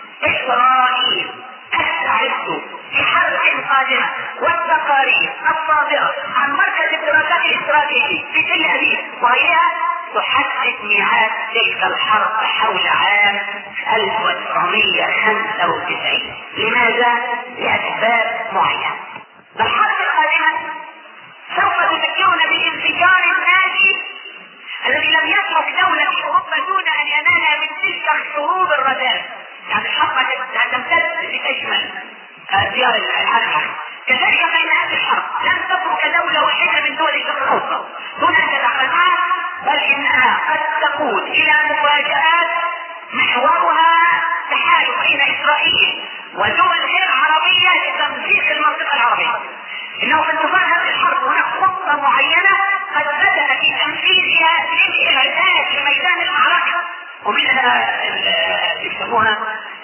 اسرائيل استعدوا في حرب قادمه والتقارير الصادره عن مركز الدراسات الاستراتيجي في تل ابيب وغيرها تحدد ميعاد تلك الحرب حول عام ألف وتسعمائة وخمسة وتسعين. لماذا؟ لأسباب معينة. الحرب القادمة سوف تذكرنا بالانفجار الناجي الذي لم يترك دولة في أوروبا دون أن ينالها من تلك الحروب الرذاذ. يعني الحرب تمتد لتشمل ديار العالم. كذلك فإن هذه الحرب لن تترك دولة واحدة من دول الشرق الأوسط دون أن تتعامل معها، بل إنها قد تقود إلى مفاجآت محورها تحالف بين إسرائيل ودول غير عربية لتمزيق المنطقة العربية. إنه في انتظار هذه الحرب هناك خطة معينة قد بدأ في تنفيذها للإعداد لميدان المعركة، ومنها اللي يسموها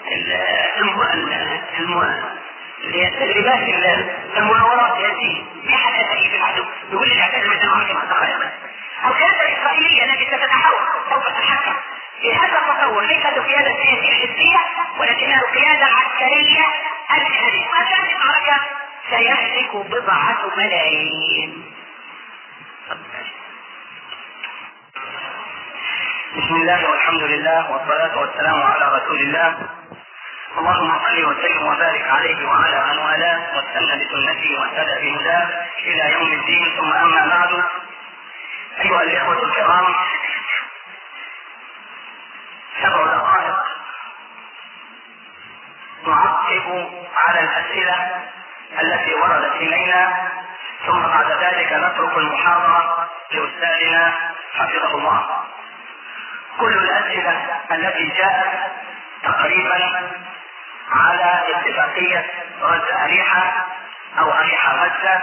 اللي هي التدريبات المناورات السياسية في حد تأييد العدو، يقول لي اعتاد ميدان المعركة مستقلة. القيادة الإسرائيلية التي ستتحول سوف تتحكم في هذا التطور ليست قيادة سياسية حزبية ولكنها قيادة عسكرية أجنبية. وعشان المعركة سيهلك بضعة ملايين. بسم الله والحمد لله والصلاة والسلام على رسول الله. اللهم صل وسلم وبارك عليه وعلى من والاه واستنى بسنته واهتدى بهداه الى يوم الدين. ثم اما بعد، ايها الاخوة الكرام، سبع دقائق نعقب على الاسئلة التي وردت الينا، ثم بعد ذلك نترك المحاضرة لاستاذنا حفظه الله. كل الاسئلة التي جاءت تقريبا على اتفاقية غزة أريحة أو أريحة غزة.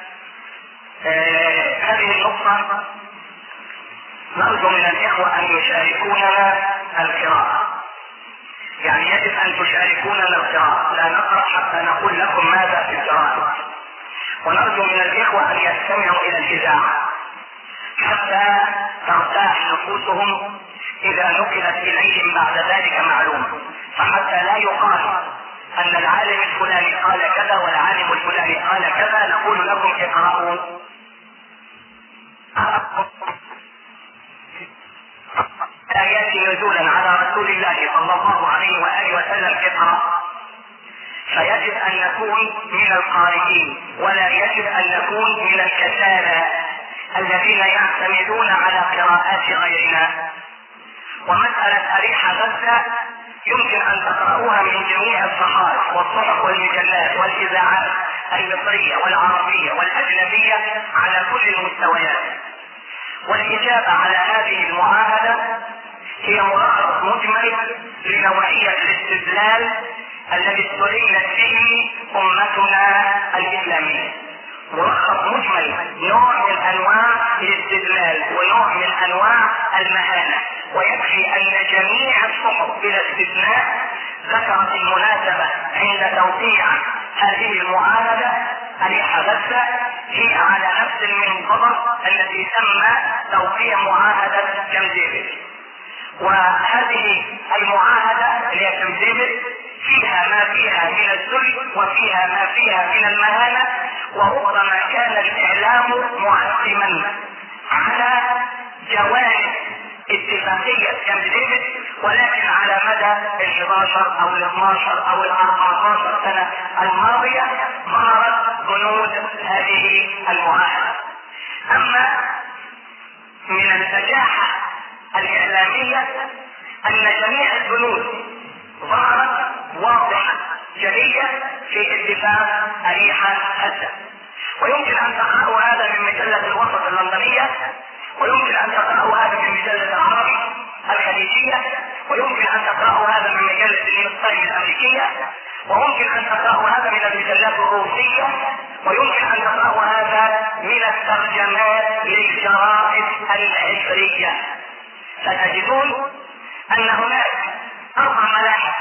آه هذه النقطة نرجو من الإخوة أن يشاركوننا القراءة، يعني يجب أن تشاركوننا القراءة، لا نقرأ حتى نقول لكم ماذا في القراءة. ونرجو من الإخوة أن يستمعوا إلى الإذاعة حتى ترتاح نفوسهم إذا نقلت إليهم بعد ذلك معلومة، فحتى لا يقال أن العالم الفلاني قال كذا والعالم الفلاني قال كذا. نقول لكم اقرأوا آيات نزولا على رسول الله صلى الله عليه وآله وسلم اقرأ، فيجب أن نكون من القارئين ولا يجب أن نكون من الكسالى الذين يعتمدون على قراءات غيرنا. ومسألة أريحة غزة يمكن أن تقرأوها من جميع الصحائف والصحف والمجلات والإذاعات المصرية والعربية والأجنبية على كل المستويات. والإجابة على هذه المعاهدة هي ملخص مجمل لنوعية الاستدلال الذي استدلت به أمتنا الإسلامية. ملخص مجمل نوع من أنواع الاستدلال ونوع من أنواع المهانة. ويكفي أن جميع الصحف بلا استثناء ذكرت المناسبة عند توقيع هذه المعاهدة أريحة غزة هي على نفس المنطقة التي تم توقيع معاهدة كامب ديفيد. وهذه المعاهدة اللي هي تمثيل فيها ما فيها من الذل وفيها ما فيها من المهانة، وربما كان الإعلام معتما على جوانب اتفاقية كامب ديفيد، ولكن على مدى ال حداشر او ال اثناشر او ال اربعتاشر سنة الماضية ظهرت بنود هذه المعاهدة. اما من النجاحة الإعلامية ان جميع البنود ظهرت واضحة جلية في اتفاق أريحة هدى، ويمكن ان تقرأوا هذا من مجلة الوسط اللندنية، ويمكن ان تقرأوا هذا من مجلة العربي الخليجية، ويمكن ان تقرأوا هذا من مجلة نيويورك تايمز الامريكية، وممكن ان تقرأوا هذا من المجلات الروسية، ويمكن ان تقرأوا هذا من الترجمات للجرائد العبرية. ستجدون ان هناك اربع ملاحق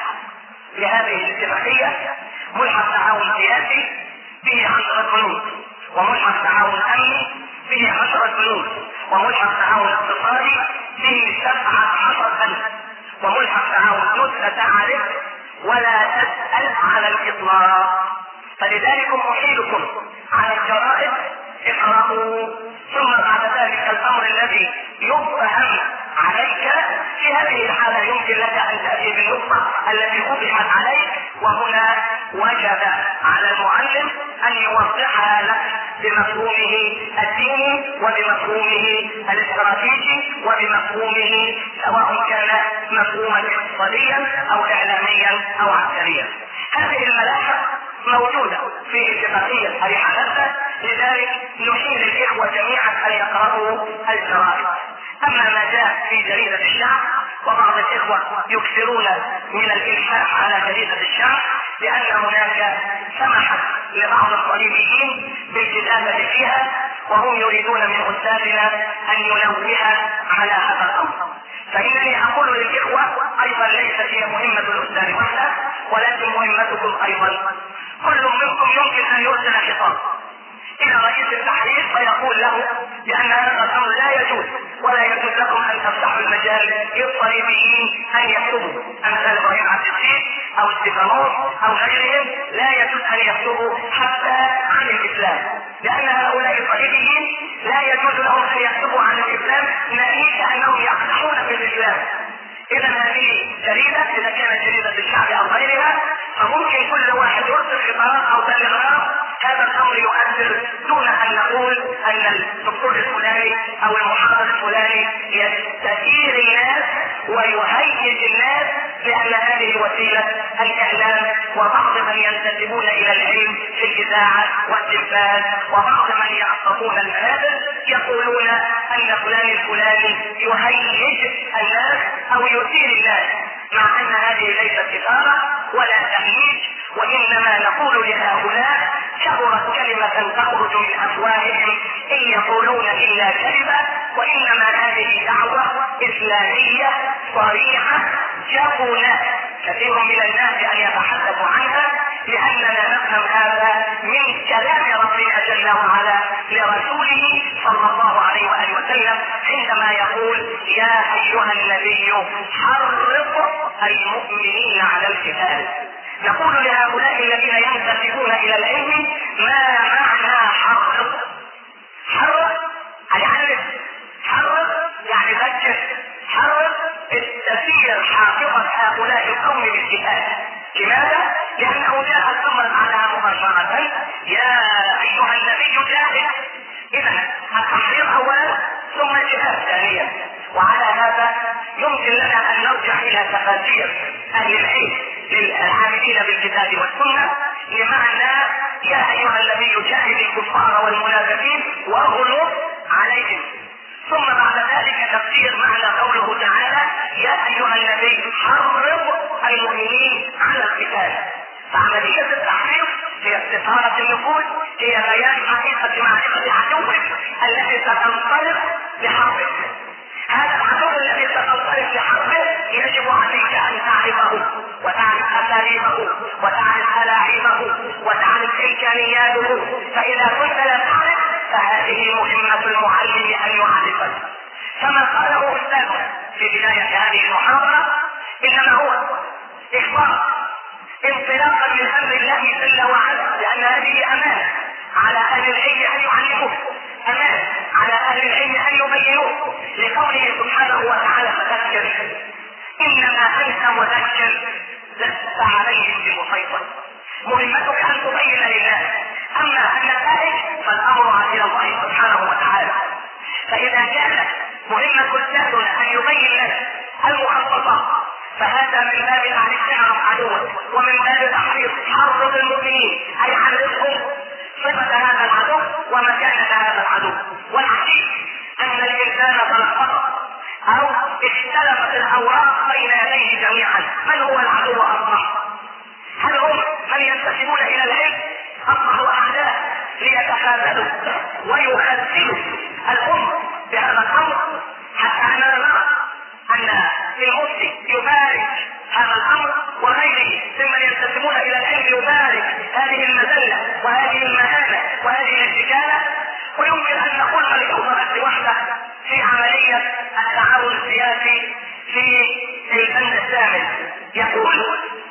لهذه الاتفاقية: ملحق تعاون سياسي به عشرة بنود، وملحق تعاون امني به عشرة بنود، وملحق تعاون اقتصادي به سبعة عشر بند، وملحق تعاون بنود لا تعرف ولا تسأل على الاطلاق. فلذلك احيلكم على الجرائد اقرأوا، ثم بعد ذلك الامر الذي يفهم عليك في هذه الحالة يمكن لك ان تأتي بالنقطة التي وضحت عليك، وهنا وجب على المعلم ان يوضحها لك بمفهومه الديني وبمفهومه الاستراتيجي وبمفهومه سواء كان مفهوما اقتصاديا او اعلاميا او عسكريا. هذه الملاحق موجودة في اتفاقية أريحة هدى، لذلك نحيل الاخوة جميعا ان يقرأوا الجرائد. اما ما جاء في جريدة الشعب، وبعض الاخوة يكثرون من الالحاح على جريدة الشعب لان هناك سمحت لبعض الصليبيين بالكتابة فيها، وهم يريدون من استاذنا ان ينوه على هذا الامر. فانني اقول للاخوة ايضا ليست هي مهمة الاستاذ وحده، ولكن مهمتكم ايضا. كل منكم يمكن ان يرسل خطاب الى رئيس التحرير فيقول له بان هذا الامر لا يجوز، ولا يجوز لكم ان تفتحوا المجال للصليبيين ان يكتبوا، امثال ابراهيم عبد الحميد او ستيفانوس او غيرهم لا يجوز ان يكتبوا حتى عن الاسلام، لان هؤلاء الصليبيين لا يجوز لهم ان يكتبوا عن الاسلام ناهيك انهم يقدحون في الاسلام. اذا هذه جريدة اذا كانت جريدة الشعب او غيرها، فممكن كل واحد يرسل خطاب او تلغراف، هذا الامر يؤثر دون ان نقول ان الدكتور الفلاني او المحاضر الفلاني يستثير الناس ويهيج الناس، لان هذه وسيلة الاعلام. وبعض من ينتسبون الى العلم في الاذاعة والتلفاز وبعض من يعصبون المنابر يقولون ان فلان الفلاني يهيج الناس او يثير الناس، مع ان هذه ليست اثارة ولا تهييج، وانما نقول لهؤلاء كبرت كلمة تخرج من افواههم ان يقولون الا كلمة، وانما هذه دعوة اسلامية صريحة جبنة كثير من الناس ان يتحدثوا عنها، لاننا نفهم هذا من كلام ربنا جل وعلا لرسوله صلى الله عليه واله وسلم عندما يقول: يا ايها النبي حرض المؤمنين على القتال. نقول لهؤلاء الذين ينتسبون الى العلم: ما معنى حرض؟ حرض يعني حرض يعني ذكر، حرض التسير حافظة هؤلاء القوم بالقتال. لماذا؟ لانه جاء الامر على مباشرة: يا ايها النبي جاهد. اذا التحرير اولا ثم الجهاد ثانيا. وعلى هذا يمكن لنا ان نرجع الى تفاسير اهل العلم للعاملين بالكتاب والسنة لمعنى يا ايها النبي جاهد الكفار والمنافقين واغلظ عليهم. ثم بعد ذلك تفسير معنى قوله تعالى: يا ايها النبي حرض المؤمنين على القتال. فعملية التحريض هي استثارة النفوس، هي بيان حقيقة معرفة عدوك الذي ستنطلق لحربه. هذا العدو الذي ستنطلق لحربه يجب عليك ان تعرفه وتعرف اساليبه وتعرف الاعيبه وتعرف امكانياته، فاذا كنت لا تعرف فهذه مهمة المعلم ان يعرفك. كما قاله أستاذنا في بداية هذه المحاضرة إنما هو إخبار انطلاقا من أمر الله جل وعلا، لأن هذه أمانة على أهل العلم أن يعلموه، أمانة على أهل العلم أن يبينوه، لقوله سبحانه وتعالى فذكر إنما أنت مذكر لست عليهم بمسيطر. مهمتك أن تبين لله، أما النتائج فالأمر إلى الله سبحانه وتعالى. فإذا كانت مهمة أستاذنا أن يبين لنا المخططات فهذا من باب أن تعرف عدوك، ومن باب تحريص حرب المؤمنين أي حرصهم صفة هذا العدو ومكانة هذا العدو. والعجيب أن الإنسان تلخبط أو اختلفت الأوراق بين يديه جميعا. من هو العدو أصبح؟ هل هم من ينتسبون إلى العلم أصبحوا أعداء ليتخاذلوا ويخذلوا الأمة بهذا الأمر، حتى أننا نرى أن المفتي يبارك هذا الأمر وغيره ممن ينتسبون إلى العلم يبارك هذه المذلة وهذه المهانة وهذه الاشتكالة. ويمكن أن نقول للحضارة وحده في عملية التعاون السياسي في الفن الثامن، يقول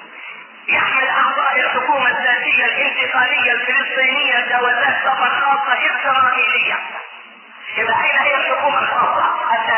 يحمل أعضاء الحكومة الذاتية الانتقالية الفلسطينية جوازات سفر خاصة إسرائيلية. إذا أين هي الحكومة الخاصة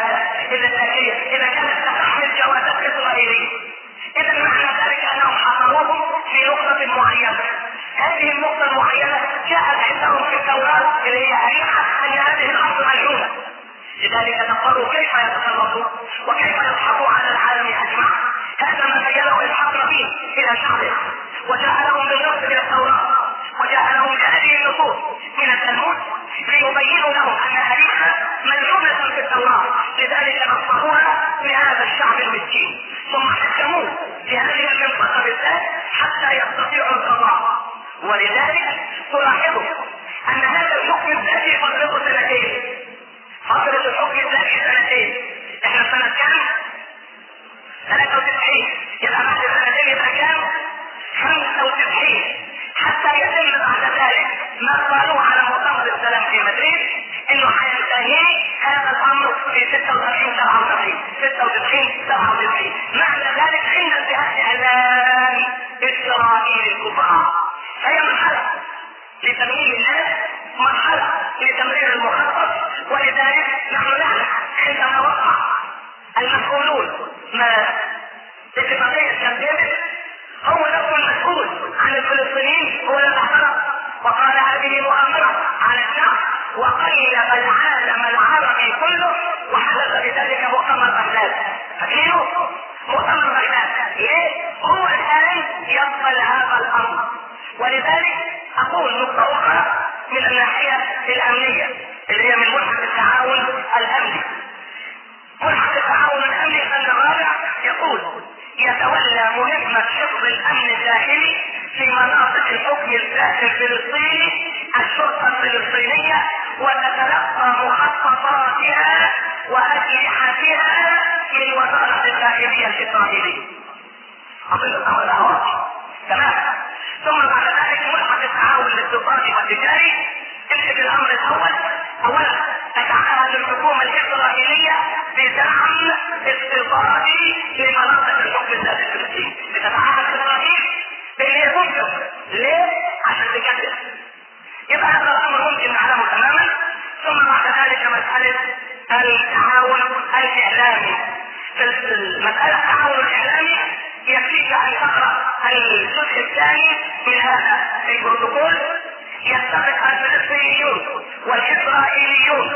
الذاتية إذا كانت تحمل جوازات إسرائيلية؟ إذا معنى ذلك أنهم حصروهم في نقطة معينة. هذه النقطة المعينة جاءت عندهم في التوراة اللي هي أريحة أن هذه الأرض ملعونة، لذلك تفكروا كيف يتصرفوا وكيف يضحكوا على العالم أجمع. هذا ما بينه إسحاق ربيع إلى شعبه، وجاء لهم بالنص من التوراة، وجاء لهم بهذه النصوص من التلمود ليبينوا لهم أن أريحة ملعونة في التوراة، لذلك نصروها لهذا الشعب المسكين، ثم حكموه بهذه المنطقة بالذات حتى يستطيعوا القضاء. ولذلك تلاحظوا أن هذا الحكم الذاتي فترته سنتين، فترة الحكم الذاتي سنتين. احنا سنة كام؟ ثلاثة وتسعين، يبقى بعد سنتين يبقى كام؟ خمسة وتسعين، حتى يتم بعد ذلك ما قالوه على مؤتمر السلام في مدريد انه حينتهي هذا الامر في ستة وتسعين سبعة وتسعين ستة وتسعين سبعة وتسعين. معنى ذلك عند انتهاء اعلان اسرائيل الكبرى، فهي مرحلة لتمويل الناس، مرحلة لتمرير المخطط. ولذلك نحن نعلم عندما وقع المسؤولون ما اتفاقية كامب ديفيد هو نفسه المسؤول عن الفلسطينيين هو الذي اعترض وقال هذه مؤامرة على الشعب وقيد العالم العربي كله، وحدث بذلك مؤتمر بغداد. فاكرينه؟ مؤتمر بغداد ليه؟ هو الآن يقبل هذا الأمر. ولذلك أقول نقطة أخرى من الناحية الأمنية اللي هي من ملحق التعاون الأمني. ملحق التعاون الأمني الفن الرابع يقول يتولى مهمة حفظ الأمن الداخلي في مناطق الحكم الذاتي الفلسطيني الشرطة الفلسطينية، وتتلقى مخططاتها وأسلحتها من وزارة الداخلية الإسرائيلية. أظن الأمر ده واضح تمام. ثم بعد ذلك ملحق التعاون الاقتصادي والتجاري تمسك الأمر الأول. أولا تتعهد الحكومة الإسرائيلية بدعم اقتصادي لمناطق الحكم الذاتي الفلسطيني. بتتعهد إسرائيل بأن هي تنفق. ليه؟ عشان تكذب. يبقى هذا الأمر ممكن نعلمه تماما. ثم بعد ذلك مسألة التعاون الإعلامي. في مسألة التعاون الإعلامي يكفيك أن تقرأ الجزء الثاني من هذا البروتوكول. يتفق الفلسطينيون والإسرائيليون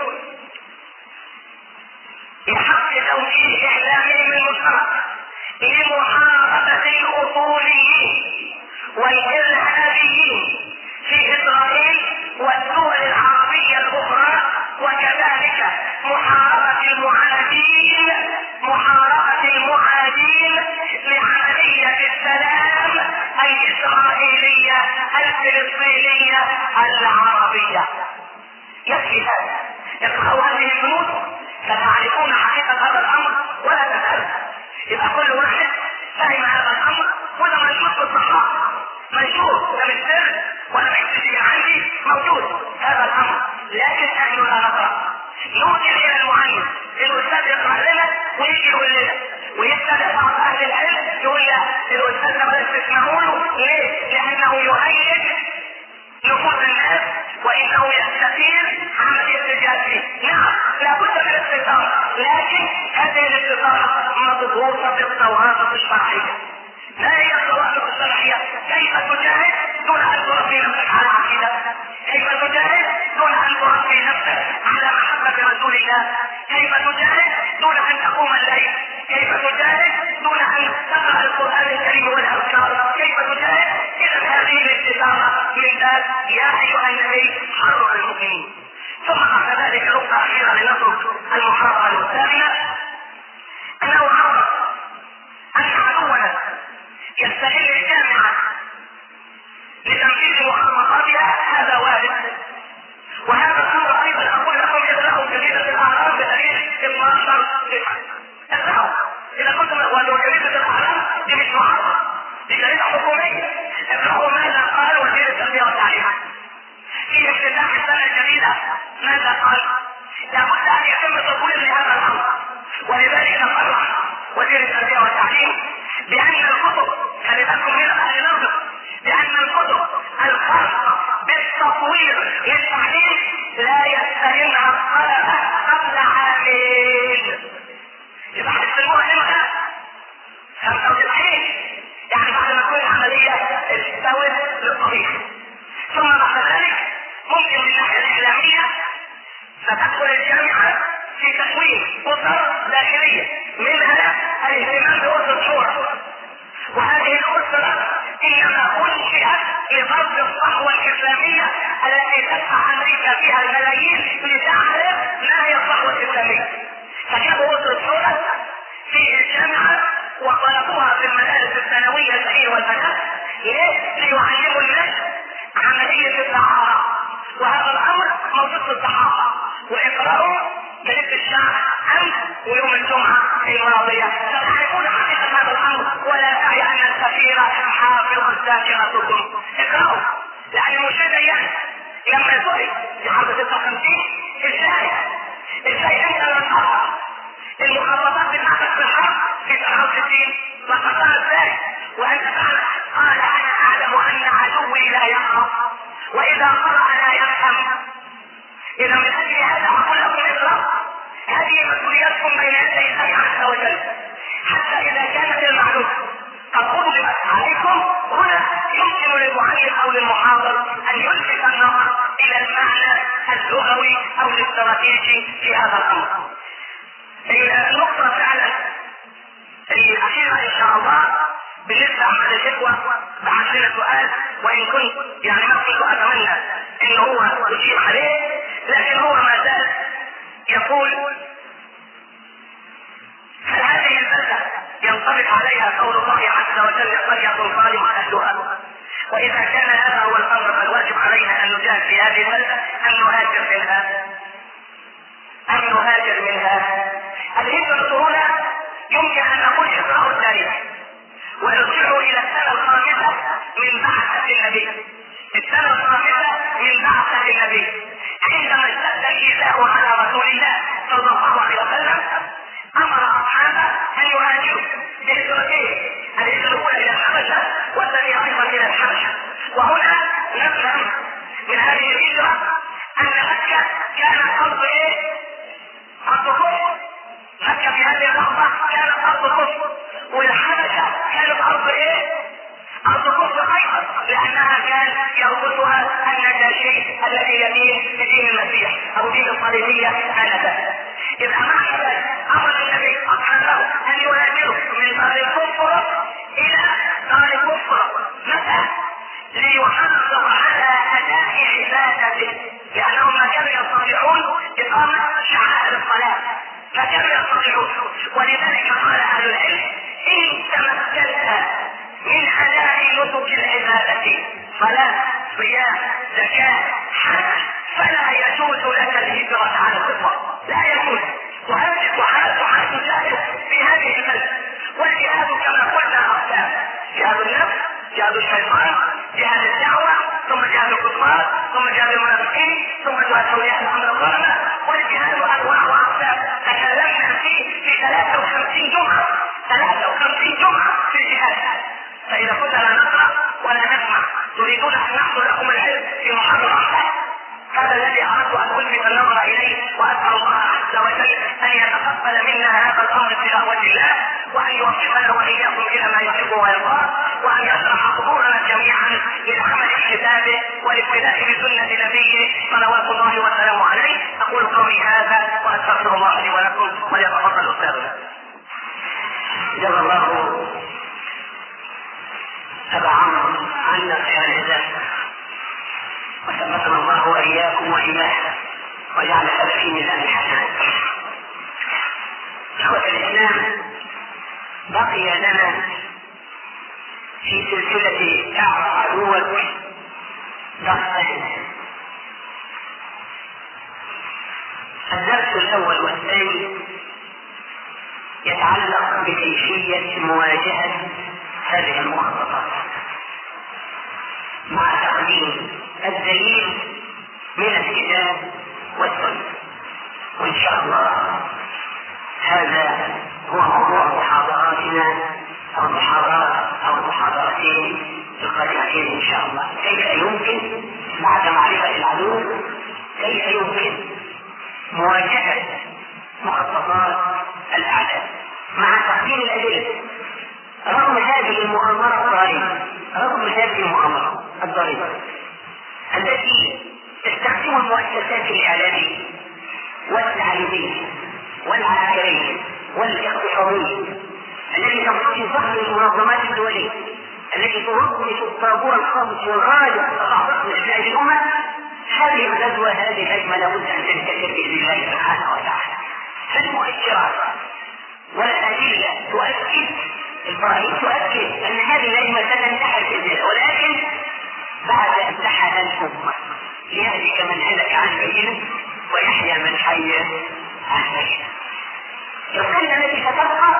بحق توجيه إعلامهم المشترك لمحاربة الأصوليين والإرهابيين في إسرائيل والدول العربية الأخرى، وكذلك محاربة المعادين محاربة المعادين لعملية السلام الإسرائيلية الفلسطينية العربية. يكفي هذا، اقرأوا هذه البنود فتعرفون حقيقة هذا الأمر ولا تسأل. يبقى كل واحد فهم هذا الأمر، وده منشور في الصحافة، منشور ده مش سر ولا محتاج عندي، موجود هذا الأمر، لكن نحن لا نقرأ. يوجه الى المعلم الاستاذ يقرا لنا ويجي يقول لنا، ويبتدأ بعض اهل العلم يقول لا الاستاذ ده بلاش تسمعوا له، ليه؟ لانه يهيج نفوذ الناس وانه يستثير عملية الجهاد. نعم لابد من الاستثارة، لكن هذه الاستثارة مضبوطة بالضوابط الشرعية. ما هي الضوابط الشرعية؟ كيف تجاهد دون ان تربي نفسك على عقيدة؟ كيف تجاهد دون ان تربي نفسك على محبة رسول الله؟ كيف تجاهد دون ان تقوم الليل؟ كيف تجاهد دون ان تقرأ القرآن الكريم والاذكار؟ كيف تجاهد؟ اذا هذه الاستثارة من باب يا ايها النبي حرر المؤمنين. ثم بعد ذلك نقطة أخيرة لنترك المحاضرة الثامنة، أنه عرف أن عدونا يستغل الجامعة لتنفيذ مخططاتها، هذا وارد. وهذا الأمر أيضا أقول لكم اقرأوا جريدة الأهرام بتاريخ اثناشر تسعة، اقرأوا إذا كنتم ولو جريدة الأهرام دي مش معارضة، دي جريدة حكومية. اقرأوا ماذا قال وزير التربية والتعليم في افتتاح السنة الجديدة. ماذا قال؟ لابد ان يتم تطوير لهذا الامر، ولذلك صرح وزير التربية والتعليم بان الكتب، خلي بالكم هنا اهل الارض، بان الكتب الخاصة بالتطوير للتعليم لا يستلمها الطلبة قبل عامين. يبقى هيستلموها امتى؟ خمسة وتسعين، يعني بعد ما تكون العملية استوت للطريق. ثم بعد ذلك ممكن من الناحية الإعلامية ستدخل الجامعة في تكوين أسر داخلية، منها الاهتمام بأسرة شورى، وهذه الأسرة إنما أنشئت لضرب الصحوة الإسلامية التي تدفع أمريكا فيها الملايين لتعرف ما هي الصحوة الإسلامية. فجابوا أسرة شورى في الجامعة وطلبوها في المدارس الثانوية البنين والبنات، ليه؟ ليعلموا الناس عملية الدعارة. وهذا الامر موجود في الصحافة، واقرأوا جريدة الشعب امس ويوم الجمعة الماضية ستعرفون حقيقة هذا الامر، ولا داعي ان السفيرة حافظ ذاكرتكم. اقرأوا، لان المشاهد يعني لما سئل في حرب ستة وخمسين ازاي ازاي انت لم تقرأ المخططات بتاعتك في الحرب في سبعة وستين وقرأها ازاي وانت تعلم؟ قال انا اعلم ان عدوي لا يقرأ واذا قرأ لا يفهم. اذا من اجل هذا اقول لكم اقرأوا، هذه مسؤولياتكم بين يدي الله عز وجل، حتى اذا كانت المعلومة قد قدمت عليكم هنا يمكن للمعلم او للمحاضر ان يلفت النظر الى المعنى اللغوي او الاستراتيجي في هذا الامر. النقطة فعلا الأخيرة إن شاء الله بالنسبة عن الإخوة بعد لنا سؤال، وإن كنت يعني ما كنت أتمنى إن هو يجيب عليه، لكن هو ما زال يقول هل هذه البلدة ينطبق عليها قول الله عز وجل قرية صالحة أهلها؟ وإذا كان هذا هو الأمر فالواجب علينا أن نجاهد في هذه البلدة أن نهاجر منها أن نهاجر منها. الهجرة هنا يمكن أن نقول إقراء التاريخ ونرجعه إلى السنة الخامسة من بعثة النبي. السنة الخامسة من بعثة النبي عندما اشتد الإيذاء على رسول الله صلى الله عليه وسلم أمر أصحابه أن يهاجروا بهجرتين، الهجرة الأولى إلى الحبشة والثانية أيضا إلى الحبشة. وهنا نفهم من هذه الهجرة أن مكة كانت أرض إيه؟ أرض كفر. مكة في هذه اللحظة كانت أرض كفر، والحبشة كانت أرض إيه؟ أرض كفر أيضا، لأنها كان يربطها النجاشي الذي يدين بدين المسيح أو دين الصليبية آنذاك. إذا معنى ذلك أمر النبي أصحابه أن يهاجروا من دار الكفر إلى دار الكفر. متى؟ ليحافظوا على أداء عبادته، لأنهم ما كانوا يستطيعون إقامة شعائر الصلاة، ما كانوا يستطيعون. ولذلك قال أهل العلم إن تمكنت من أداء نسك العبادة صلاة صيام زكاة حج فلا يجوز لك الهجرة على الكفر، لا يجوز. وهذه وحالة تجاهد في هذه البلد. والجهاد كما قلنا أقسام: جهاد النفس، جهاد الشيطان، جهاد الدعوة، ثم جهاد الكفار، ثم جهاد المنافقين، ثم جهاد أولياء الأمر الظلمة، والجهاد انواع واقسام تكلمنا فيه في ثلاثة وخمسين جمعة ثلاثة وخمسين جمعة في الجهاد. فإذا كنا لا نقرأ ولا نسمع تريدون أن نحضر لكم العلم في محاضرة واحدة، هذا الذي أردت أن ألفت النظر إليه، وأسأل الله عز وجل أن يتقبل منا هذا الأمر ابتغاء وجه الله، وأن يوفقنا وإياكم إلى ما يحب ويرضى، وأن يشرح صدورنا جميعا للعمل بكتابه والاقتداء بسنة نبيه صلوات الله وسلامه عليه. أقول قولي هذا وأستغفر الله لي ولكم، وليتفضل أستاذنا. جزا الله أبا عمرو عنا خير الجزاء، وثبتنا الله وإياكم وإياه، وجعل هذا في ميزان الحسنات. إخوة الإسلام، بقي لنا في سلسلة اعرف عدوك درسين. الدرس الأول والثاني يتعلق بكيفية مواجهة هذه المخططات مع تقديم الدليل من الكتاب والسنة، وإن شاء الله هذا هو موضوع محاضراتنا أو المحاضرات أو المحاضرتين القادمتين إن شاء الله. كيف يمكن بعد معرفة العدو كيف يمكن مواجهة مخططات الأعداء مع تقديم الأدلة رغم هذه المؤامرة الضاربة، رغم هذه المؤامرة الضاربة التي تستخدم المؤسسات الإعلامية والتعليمية والعسكرية والاقتصادية التي تمتد ظهر المنظمات الدولية التي توظف الطابور الخامس والغاية تضعف لإحياء الأمم. هذه الغزوة هذه الهجمة لابد أن تنتشر بإذن الله سبحانه وتعالى. فالمؤشرات والأدلة تؤكد، البراهين تؤكد أن هذه الهجمة ستنتحر بإذن الله، ولكن بعد أن تحل الأمة ليهلك من هلك عن بينه ويحيى من حي عن بينه. القلة التي ستبقى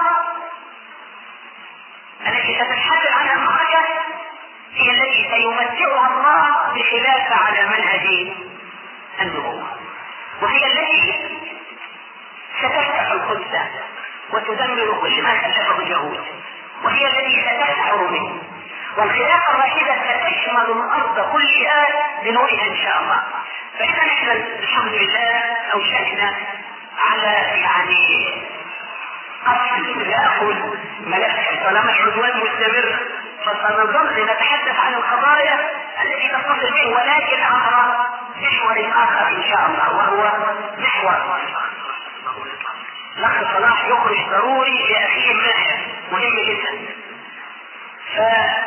التي ستتحدث عنها المعركة هي التي سيمتعها الله بخلافة على منهج النبوة، وهي التي ستفتح القدس وتدمر كل ما كلفه اليهود، وهي التي ستسعر منه، والخلافة الراشدة ستشمل الأرض كلها بنورها إن شاء الله. فإذا نحن الحمد لله أوشكنا على يعني أصل يأخذ ملف، طالما العدوان مستمر فسنظل نتحدث عن القضايا التي تتصل به، ولكن عبر محور آخر إن شاء الله، وهو محور الأخ صلاح يخرج ضروري لأخيه ماهر مهم جدا. ف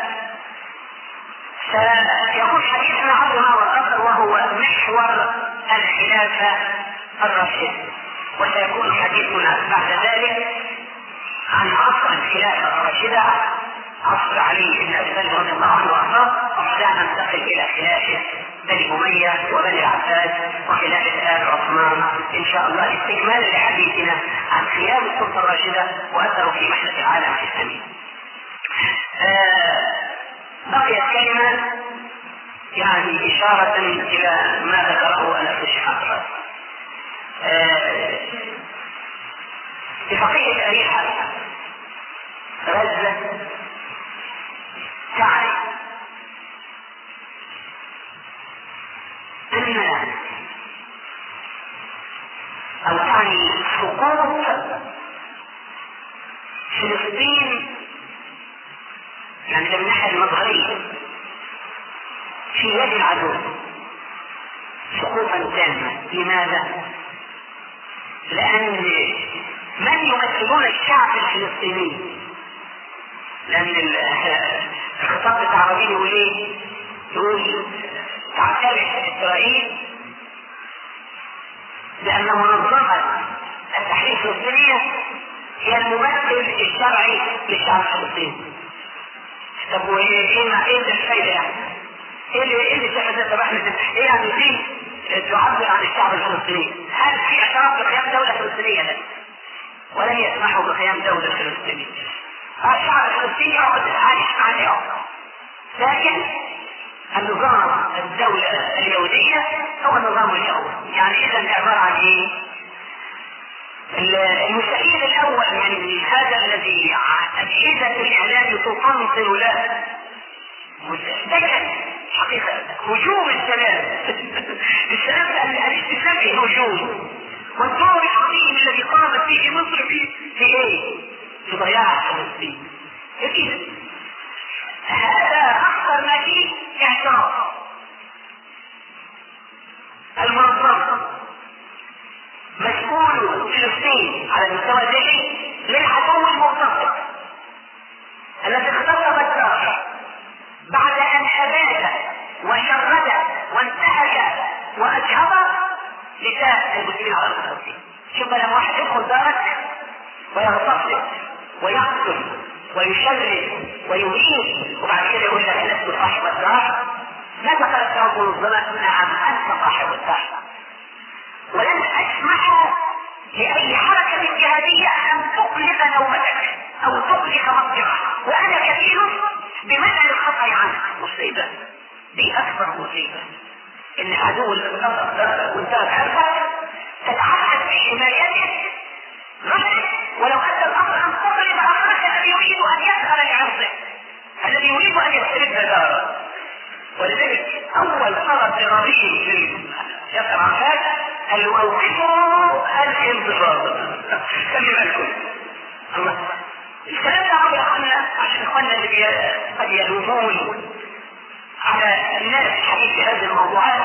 سيكون حديثنا عبر محور آخر وهو محور الخلافة الراشدة، وسيكون حديثنا بعد ذلك عن عصر الخلافة الراشدة، عصر علي بن ابي طالب رضي الله عنه وارضاه، وبعدها ننتقل الى خلافه بني اميه وبني العباس وخلافه ال عثمان ان شاء الله، استكمالا لحديثنا عن قيام السلطه الراشده واثره في محنه العالم الاسلامي. آه بقيت كلمه يعني اشاره الى ما ذكره الاخ الشيخ عبد الرازق. آه بقيه اريحه غزه تعني أن أو تعني سقوط فلسطين يعني من الناحية المظهرية في يد العدو سقوطا تاما. لماذا؟ لأن من يمثلون الشعب الفلسطيني، لأن الخطاب بتاع العربيين يقول ايه؟ يقول تعترف إسرائيل بأن منظمة التحرير الفلسطينية هي الممثل الشرعي للشعب الفلسطيني. طب وايه ايه ايه الفايدة يعني؟ ايه اللي ايه اللي تحدث طبعا ايه يعني دي تعبر عن الشعب الفلسطيني؟ هل في اعتراف بقيام دولة فلسطينية؟ لا، ولن يسمحوا بقيام دولة فلسطينية. الشعب الفلسطيني يعبد عايش عليه، لكن النظام الدولة اليهودية هو النظام اليهودي. يعني اذا عبارة عن ايه؟ المستفيد الاول من هذا الذي اجهزة الاعلام تطنطن له مستشتكى حقيقة هجوم السلام. السلام الاستسلام فيه هجوم، والدور العظيم الذي قامت فيه مصر في في ايه؟ في ضياع فلسطين. اكيد هذا اكثر ما فيه اعتراض. المنظمة مسؤول فلسطين على المستوى الذهني للعدو المرتبط الذي اختطف الدار بعد ان اباد وشرد وانتهك واجهض لسان المسلمين على فلسطين. شوف لما واحد يدخل دارك ويغتصب ويقتل ويشرد ويهين وبعد كده يقول لك لست صاحب الدار، ماذا قالت له المنظمة؟ نعم انت صاحب الدار، ولن اسمح لاي حركة جهادية ان تقلق نومتك او تقلق مصدرك، وانا كفيل بمنع الخطأ عنك. مصيبة دي اكبر مصيبة، ان عدو الاقتصاد وانتهت حربك تتعهد بحمايته غير، ولو ادى الامر ان تقلب اخرك الذي يريد ان يسهر لعرضه، الذي يريد ان يسترد داره. ولذلك اول طلب لربيع في ياسر عرفات قال له اوقفوا الانتفاضه. خلي بالكم الله الكلام ده عم يا عشان اخواننا اللي قد يلومون على الناس حديث هذه الموضوعات.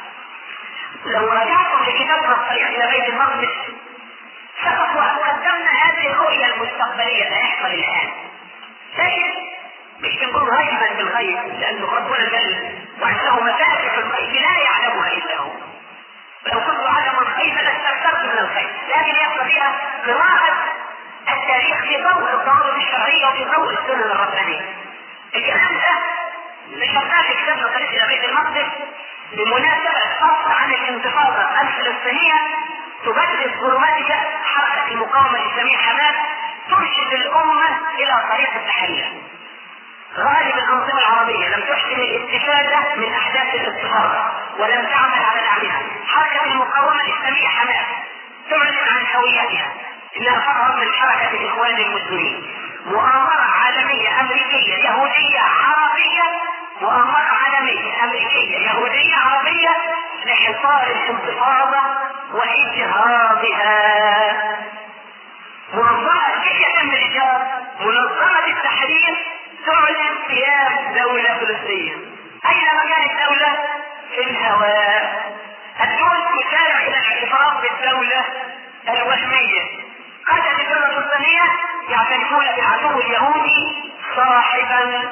لو رجعتم لكتابنا الطريق الى بيت المقدس سبق وان قدمنا هذه الرؤيه المستقبليه اللي هيحصل الان، لكن مش بنقول غيبا بالغيب لانه ربنا جل وعنده مفاتح الغيب لا يعلمها الا هو، ولو كنت اعلم الغيب لاستكثرت من الخير، لكن يحصل فيها قراءه التاريخ في ضوء الضوابط الشرعيه وفي ضوء السنن الربانيه. الكلام ده نشرناه في كتابنا طريق الى بيت المقدس بمناسبه الفصل عن الانتفاضه الفلسطينيه تبرز ظلماتها حركه المقاومه الاسلاميه حماس ترشد الامه الى طريق التحرير. غالب الانظمه العربيه لم تحسن الاستفاده من احداث الاضطهاد ولم تعمل على دعمها. حركه المقاومه الاسلاميه حماس تعلن عن هويتها انها فرع من حركه الاخوان المسلمين، مؤامره عالميه امريكيه يهوديه عربيه، مؤامره عالميه امريكيه يهوديه عربيه لحصار الانتفاضه واجهاضها. منظمه كيف تم الاجهاض؟ منظمه التحرير تعلن قيام دولة فلسطينية. أين مكان الدولة؟ في الهواء. الدول تسارع إلى الاعتراف بالدولة الوهمية. قتل الدولة الفلسطينية يعترفون بالعدو اليهودي صاحبا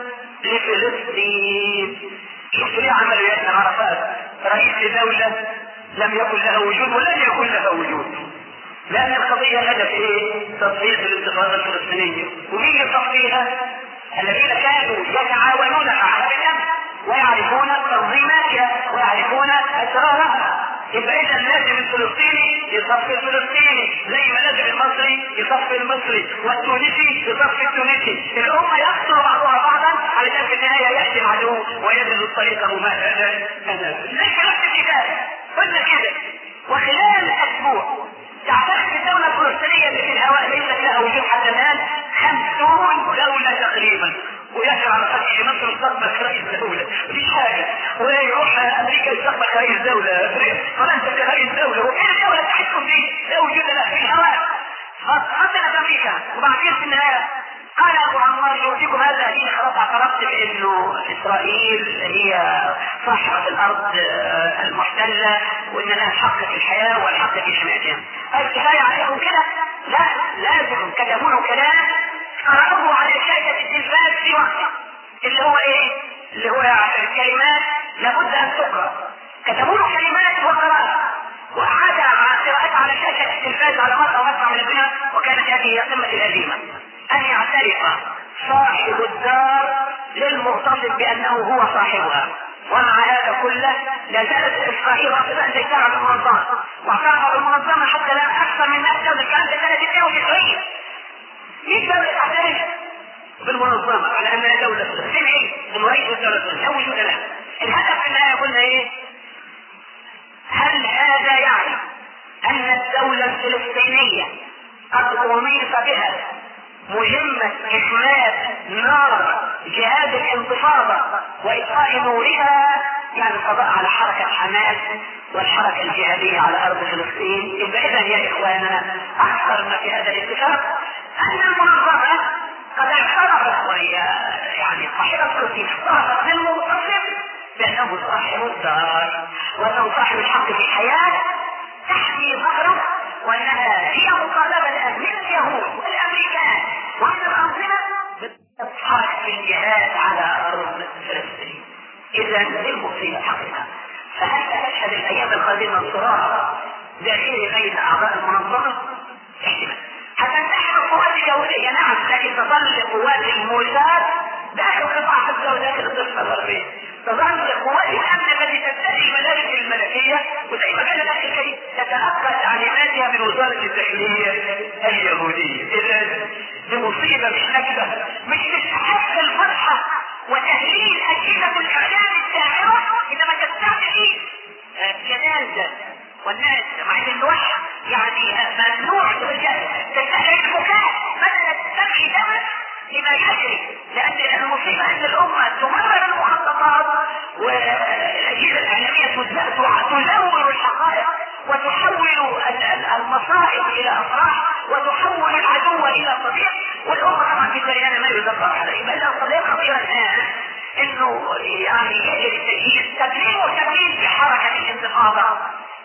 لفلسطين. شوفوا ليه عملوا ياسر عرفات رئيس لدولة لم يكن لها وجود ولن يكون لها وجود، لأن القضية هدف إيه؟ تصفية الانتفاضة الفلسطينية. ومين يصفيها؟ الذين كانوا يتعاونون مع الأمن ويعرفون تنظيماتها ويعرفون أسرارها. يبقى إذا لازم الفلسطيني يصفي الفلسطيني زي ما لازم المصري يصفي المصري والتونسي يصفي التونسي. الأمة يقتل بعضها بعضا علشان في النهاية يأتي العدو ويجد الطريق مماثلة. ليس نفس الكتاب قلنا كده. وخلال أسبوع تعترف الدولة الفلسطينية اللي في الهواء ليست لها وجود حتى الآن خمسون دولة تقريبا، ويشرع على فتح مصر يستقبل رئيس دولة مفيش حاجة، ويروح أمريكا يستقبل رئيس دولة، فرنسا كرئيس دولة، وفين الدولة تحكم دي؟ لا وجود لها في الهواء. فقتلت أمريكا وبعدين في النهاية قال أبو عمار يوصيكم هذا هي خلاص اعترفت بأنه إسرائيل هي صاحبة الأرض المحتلة وإن لها الحق في الحياة والحق في حمايتها. الكفاية عليكم كده؟ لا، لازم كتبوا له كلام قرأوه على شاشة التلفاز في وقت اللي هو إيه؟ اللي هو الكلمات لابد أن تقرأ. كتبوا له كلمات وقرأها وأعاد قراءتها على شاشة التلفاز على مرة ومسمع من الدنيا، وكانت هذه هي قمة الهزيمة. أن يعترف صاحب الدار للمغتصب بأنه هو صاحبها. ومع هذا كله لا زالت إسرائيل رافضة أن تجتمع بالمنظمة، واعترف بالمنظمة حتى لا أكثر من مئة دولة. الكلام ده سنة اثنين وتسعين. مين دولة تعترف بالمنظمة على أنها دولة فلسطينية؟ إيه؟ المريض والدولة لا وجود لها. الهدف في النهاية قلنا ايه؟ هل هذا يعني ان الدولة الفلسطينية قد أمير بها مهمة إخماد نار جهاد الانتفاضة وإطفاء نورها، يعني القضاء على حركة حماس والحركة الجهادية على أرض فلسطين؟ إذا إذا يا إخواننا أكثر ما في هذا الاتفاق أن المنظمة قد اعترفت، وهي يعني صاحبة فلسطين اعترفت للمنتصف بأنه صاحب الدار وأنه صاحب الحق في الحياة تحمي ظهره، وانها هي مطالبه الان من اليهود والامريكان ومن الانظمه بالتضحية في الجهاد على ارض فلسطين. اذا دي المصيبه حقيقه. فهل تشهد الايام القادمه صراع داخلي بين اعضاء المنظمه؟ احتمال. هتنتحر القوات اليهوديه نعم، لكن تظل قوات الموساد داخل قطاع غزه وداخل الضفه الغربيه، تظل قوات الامن التي تبتدي المدارس الملكيه وزي ما كان الاخ الكريم تتلقى تعليماتها من وزاره الداخليه اليهوديه. اذا دي مصيبه مش نكبه، مش تستحق الفرحه وتهليل اجهزه الاعلام الساحره انما تستعمل جنازه والناس مع ان الواحد يعني ممنوع تستحق البكاء بدل تبكي دما لما يجري، لان المصيبه ان الامه تمرر المخططات والاجهزه الاعلاميه تزور الحقائق وتحول المصائب الى افراح وتحول العدو الى صديق، والامه طبعا في البيان ما يدبر عليه. بل القضيه خطيره الان انه يعني يجري التجهيز تبليغ وتبليغ في حركه الانتفاضه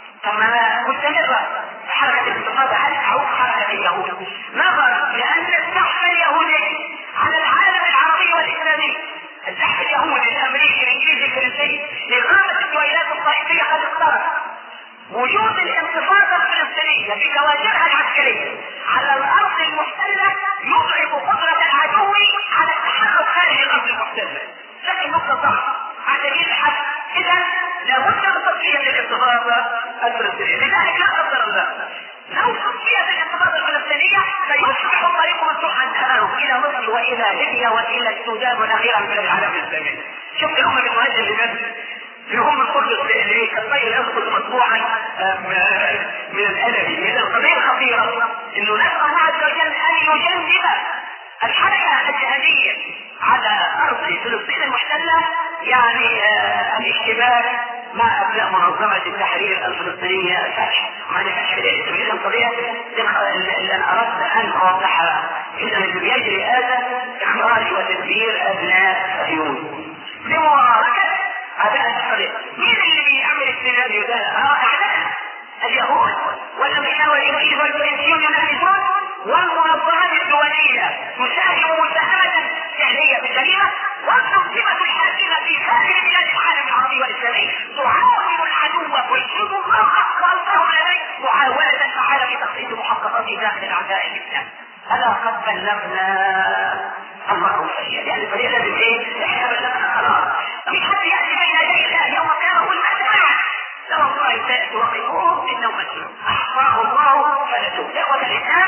كما مستمره. حركه الانتفاضه هل تعود حركه اليهود؟ نظرا لان الزحف اليهودي على العالم العربي والاسلامي، الزحف اليهودي الامريكي الانجليزي الفرنسي لإقامة الدولات الطائفيه قد اقترب. وجود الانتفاضه الفلسطينيه بجواجرها العسكريه على الارض المحتله يضعف قدره العدو على التحرك خارج الارض المحتله. لكن نقطه ضعف على سبيل الحد. اذا لابد من تصفيه الانتفاضه الفلسطينيه. لذلك لا قدر الله لو تصفيت الانتفاضه الفلسطينيه سيصبح الطريق مفتوحا امامهم الى مصر والى ليبيا والى السودان والاخيرا من العالم الاسلامي. شوف الامه المهاجر لمصر هم القدس اللي كالطير يسقط مطبوعا من الألم. إذا القضية الخطيرة إنه نسأل الله عز وجل أن يجنب الحركة الجهادية على أرض فلسطين المحتلة يعني آه الاشتباك مع أبناء منظمة التحرير الفلسطينية الفتح. وأنا فتح الإسرائيلية القضية اللي أنا أردت أن أوضحها. إذا اللي بيجري هذا إخراج وتدبير أبناء صهيون بمباركة أبناء الحرية. مين اللي بيعمل السيناريو ده؟ اه اعلان اليهود والامريكان والانجليز والفرنسيون ينفذون، والمنظمات الدوليه تساهم مساهمه فعليه بالكبيره، والانظمه الحاكمه في سائر بلاد العالم العربي والاسلامي تعاون العدو ويجيب المرأة والله لديه محاوله فعاله في تخطيط محققات داخل اعداء الاسلام. الا قد بلغنا الله فشيء يعني فريق لازم ايه؟ احنا بلغنا خلاص. مش حد ياتي بين يدي الله يوم القيامه يقول اسمع لو الله تاتي وقفوه انه مسلم احصاه الله فنسوه. اخوه الاسلام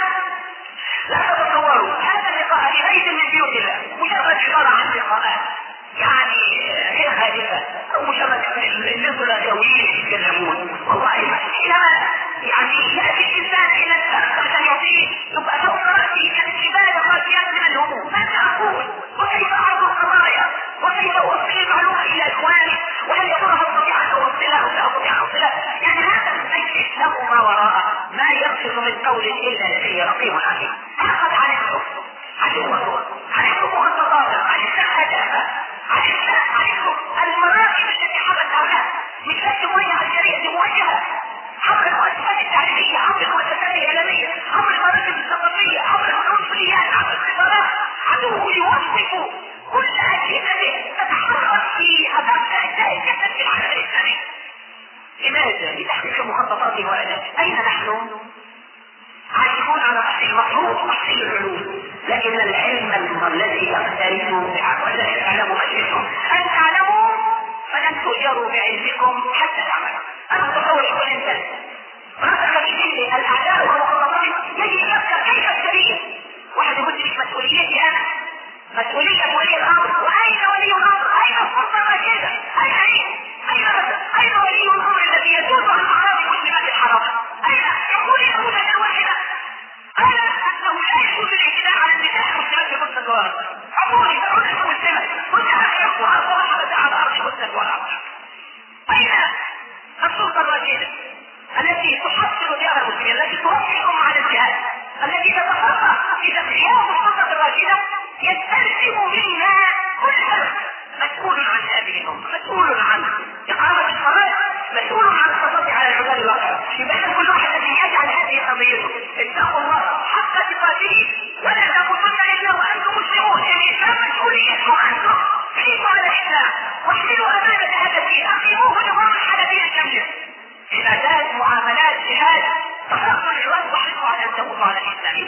لا تتصوروا هذا اللقاء في بيت من بيوت الله مجرد عباره عن لقاءات يعني غير هادفه او مجرد الانطلاقيين يتكلمون. والله حينما يعني ياتي الانسان الى السلف عشان يعطيه يبقى فوق راسه كالجبال الراسيات من الهموم. ماذا اقول؟ وكيف اعرض القضايا؟ وكيف اوصل المعلومه الى اخواني؟ وهل يضرها استطيع ان اوصلها ولا استطيع ان اوصلها؟ يعني هذا البيت له ما وراءه ما يرفض من قول الا لديه رقيب عليم. اخذ عن الحكم عن الوضوء عن الحكم والتطابق عن السهدافه عن عن المراكب التي حملت هؤلاء مش بس موجهه عسكريه، دي موجهه عبر المؤسسات التعليميه، عبر المؤسسات الاعلاميه، عبر المراكز الثقافيه، عبر العنصريات، عبر الخبرات. عدو يوظف كل اجهزته تتحرك في ابعاد اجزاء الجسد في العالم الاسلامي. لماذا؟ لتحقيق مخططاته واهدافه. اين نحن؟ عايشون على رأس المفروض تحصيل العلوم، لكن العلم الذي يختلف والذي يعلم مجلسهم ان تعلموا فلن تؤجروا بعلمكم حتى تعملوا. انا متصور يكون انسان راسخ في ذهنه الاعداء والمخططات يجب ان يفكر كيف السبيل. واحد يقول لي مسؤوليتي انا مسؤوليه ولي الامر، واين ولي الامر؟ اين السلطه الرشيده؟ اين هي؟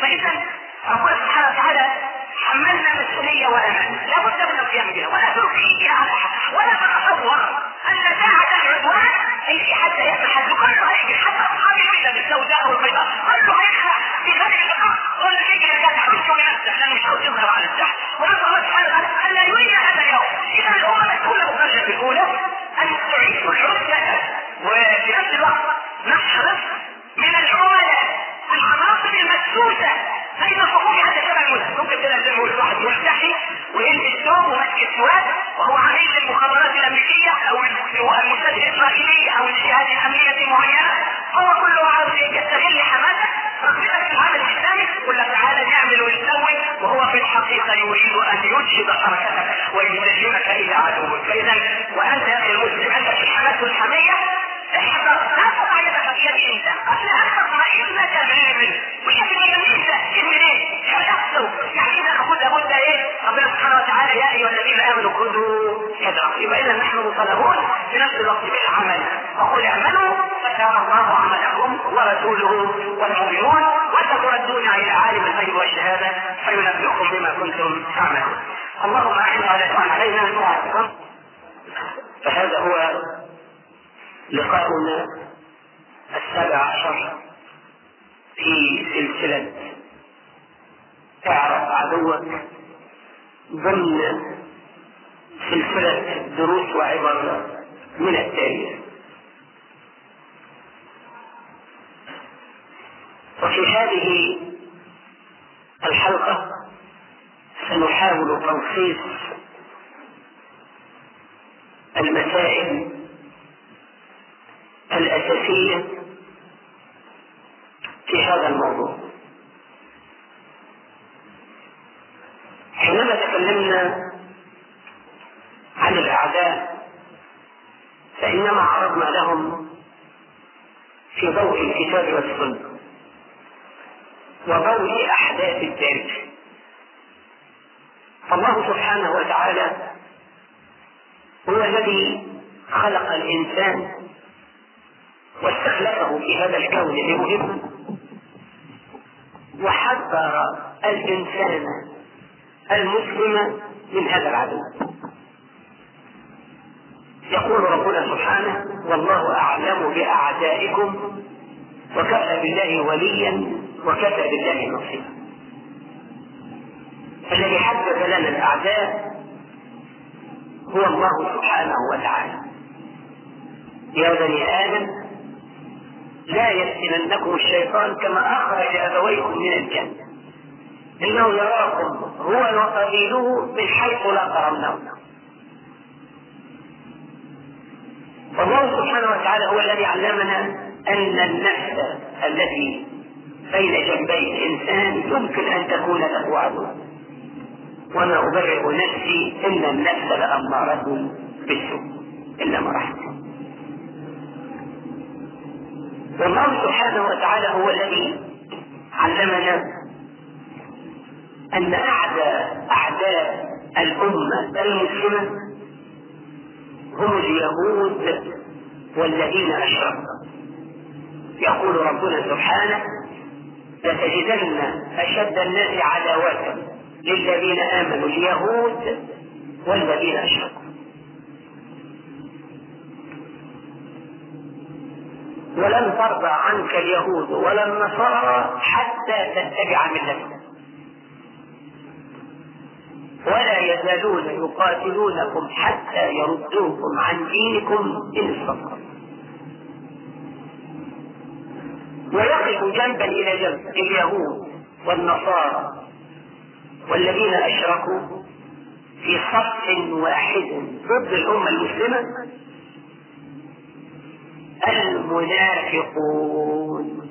فإذا ربنا سبحانه وتعالى حملنا مسؤولية وأمانة لا بد من القيام بها، ولا تلقي على أحد ولا تتصور أن ساعة العدوان هيجي حتى يسمح كله هيجي، حتى أصحاب الوجه السوداء والبيضاء كله هيخلع في ذلك الأمر ولا يجي يفتح وشه بنفسه لأنه مش عاوز يظهر على الساحة. ونسأل الله سبحانه وتعالى أن لا يريد هذا اليوم. إذا الأمة الأولى مقررة الأولى أن تعيش العدة، وفي نفس الوقت نحرص من العملاء العناصر المدسوسة بين صفوف هذا الشباب المسلم. ممكن كده زي ما يقول واحد مستحي ويلبس ثوب وماسك السواد وهو عميل للمخابرات الامريكيه او الموساد الاسرائيلي او الجهات الامنيه معينه، هو كله عاوز يستغل حماسه رغبتك في العمل الاسلامي يقول لك تعالى نعمل ونسوي، وهو في الحقيقه يريد ان يجهد حركتك ويسلمك الى عدوك. فاذا وانت يا اخي المسلم انت في الحماس والحميه احذر لا تضع يدك في يد انسان قبل ان تطمئن تماما وشكل يمين تأكد منين يحصل. يعني اذا اخذ لابد ايه ربنا سبحانه وتعالى يا ايها الذين امنوا خذوا حذركم. يبقى اذا نحن مطالبون في نفس الوقت بالعمل، وقل اعملوا فسيرى الله عملكم ورسوله والمؤمنون وستردون الى عالم الغيب والشهاده فينبئكم بما كنتم تعملون. اللهم اعنا ولا تعن علينا. فهذا هو لقاؤنا السابع عشر في سلسلة اعرف عدوك ضمن سلسلة دروس وعبر من التاريخ. وفي هذه الحلقة سنحاول تلخيص المسائل الأساسية في هذا الموضوع. حينما تكلمنا عن الأعداء فإنما عرضنا لهم في ضوء الكتاب والسنة وضوء أحداث التاريخ. فالله سبحانه وتعالى هو الذي خلق الإنسان واستخلفه في هذا الكون لمهمة، وحذر الإنسان المسلم من هذا العدو. يقول ربنا سبحانه والله أعلم بأعدائكم وكفى بالله وليا وكفى بالله نصيرا. الذي حدد لنا الأعداء هو الله سبحانه وتعالى. يا بني آدم لا يفتننكم الشيطان كما أخرج أبويكم من الجنة إنه يراكم هو وقبيله من حيث لا ترونه. فالله سبحانه وتعالى هو الذي علمنا أن النفس التي بين جنبي الإنسان يمكن أن تكون له عدو، وما أبرئ نفسي إن النفس لأمارة بالسوء إلا ما رحمه. والله سبحانه وتعالى هو الذي علمنا أن أعداء أعداء الأمة المسلمة هم اليهود والذين أشركوا. يقول ربنا سبحانه لتجدن أشد الناس عداوة للذين آمنوا اليهود والذين أشركوا. ولن ترضى عنك اليهود ولا النصارى حتى تتبع ملتهم ولا يزالون يقاتلونكم حتى يردوكم عن دينكم إن استطاعوا. ويقف جنبا إلى جنب اليهود والنصارى والذين أشركوا في صف واحد ضد الأمة المسلمة المنافقون.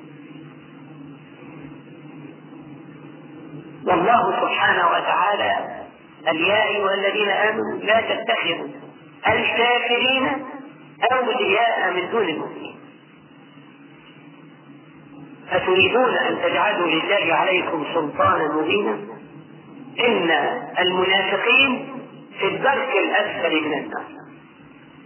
والله سبحانه وتعالى يا أيها الذين آمنوا لا تتخذوا الكافرين أولياء من دون المؤمنين أتريدون أن تجعلوا لله عليكم سلطانا مبينا إن المنافقين في الدرك الأسفل من النار،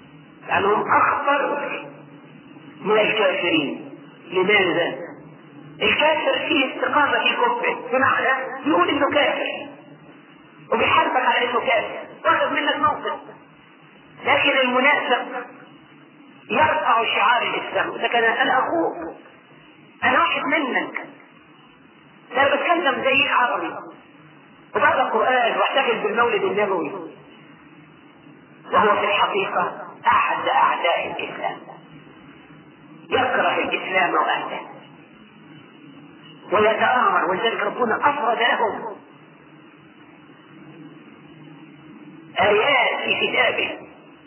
لأنهم أخطر من الكافرين. لماذا؟ الكافر فيه استقامة في كفره، بمعنى يقول انه كافر وبيحاربك على انه كافر واخذ منك موقف. لكن المنافق يرفع شعار الاسلام، لكن انا اخوك، انا واحد منك، انا بتكلم زيك عربي وبقرا القران واحتفل بالمولد النبوي، وهو في الحقيقه احد اعداء الاسلام، يكره الاسلام واهله ويتآمر. ولذلك ربنا افرد لهم ايات في كتابه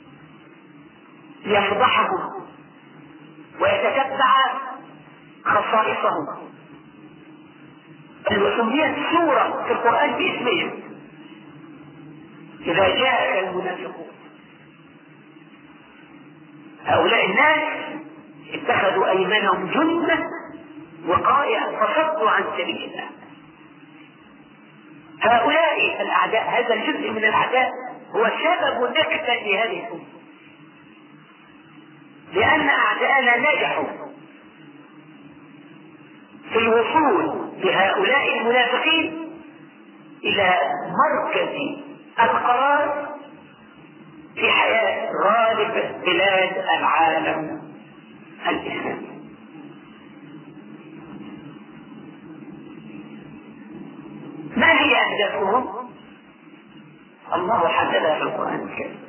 ليفضحهم ويتتبع خصائصهم، بل وسميت سورة في القرآن باسمهم. إذا جاءك المنافقون، هؤلاء الناس اتخذوا أيمانهم جنة وقاية فصدوا عن سبيل الله. هؤلاء الأعداء، هذا الجزء من الأعداء هو سبب نكتة لهذه الأمة، لأن أعداءنا نجحوا في الوصول بهؤلاء المنافقين إلى مركز القرار في حياة غالب بلاد العالم الإسلامي. ما هي أهدافهم؟ الله حددها في القرآن الكريم.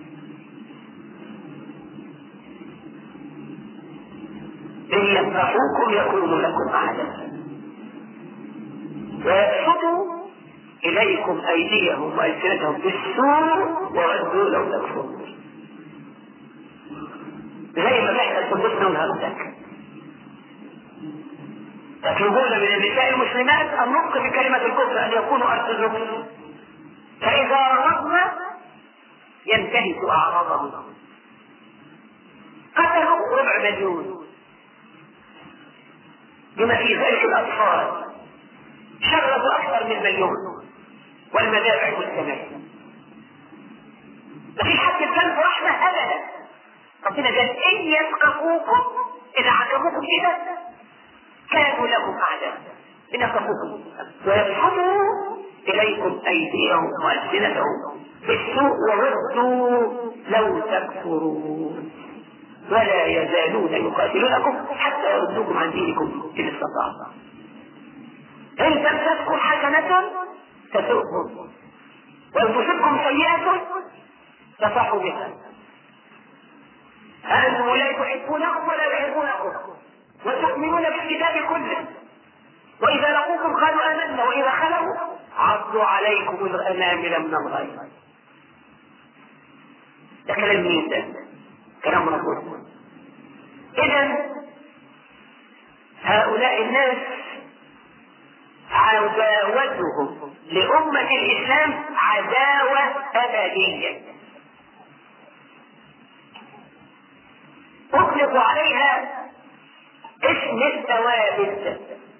إن يتقوكم يكونوا لكم أعداء ويبسطوا إليكم أيديهم وألسنتهم بالسوء وودوا لو تكفرون، زي ما بيحصل في البطن والهرسك. يطلبون من النساء المسلمات النطق بكلمة الكفر أن يكونوا أرثوذكس، فإذا رغبنا ينتهك أعراضهم. قتلوا ربع مليون بما في ذلك الأطفال، شردوا أكثر من مليون، والمدافع مستمرة. وفي حد الكلب رحمة أبدا. ربنا قال إن يثقفوكم إذا عجبوكم كده كانوا لكم أعداء، إن يثقفوكم ويبسطوا إليكم أيديهم وألسنتهم بالسوء وودوا لو تكفرون ولا يزالون يقاتلونكم حتى يردوكم عن دينكم إن استطاعوا. إن تمسكم حسنة تسؤهم وإن تصبكم سيئة تفرحوا بها. أنتم لا تحبونهم ولا يحبونكم وتؤمنون بالكتاب كله، وإذا لقوكم قالوا آمنا وإذا خلوا عضوا عليكم الأنامل من الغيظ. ده كلام مين ده؟ كلام ربنا. إذا هؤلاء الناس عداوتهم لأمة الإسلام عداوة أبدية أطلق عليها اسم الثوابت.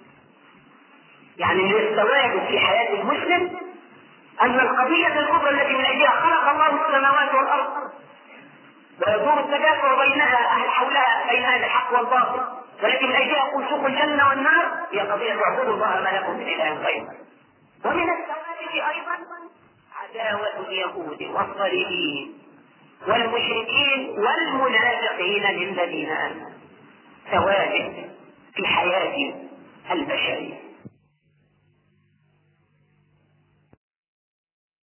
يعني الثوابت في حياة المسلم أن القضية الكبرى التي من أجلها خلق الله السماوات والأرض ويدور التدافع بينها أهل حولها بين أهل الحق والباطل، ولكن من أجلها يقول سوق الجنة والنار هي قضية اعبدوا الله ما لكم من إله غيره. ومن الثوابت أيضا عداوة اليهود والصليبيين والمشركين والمنافقين للذين آمنوا. ثوابت في حياة البشرية.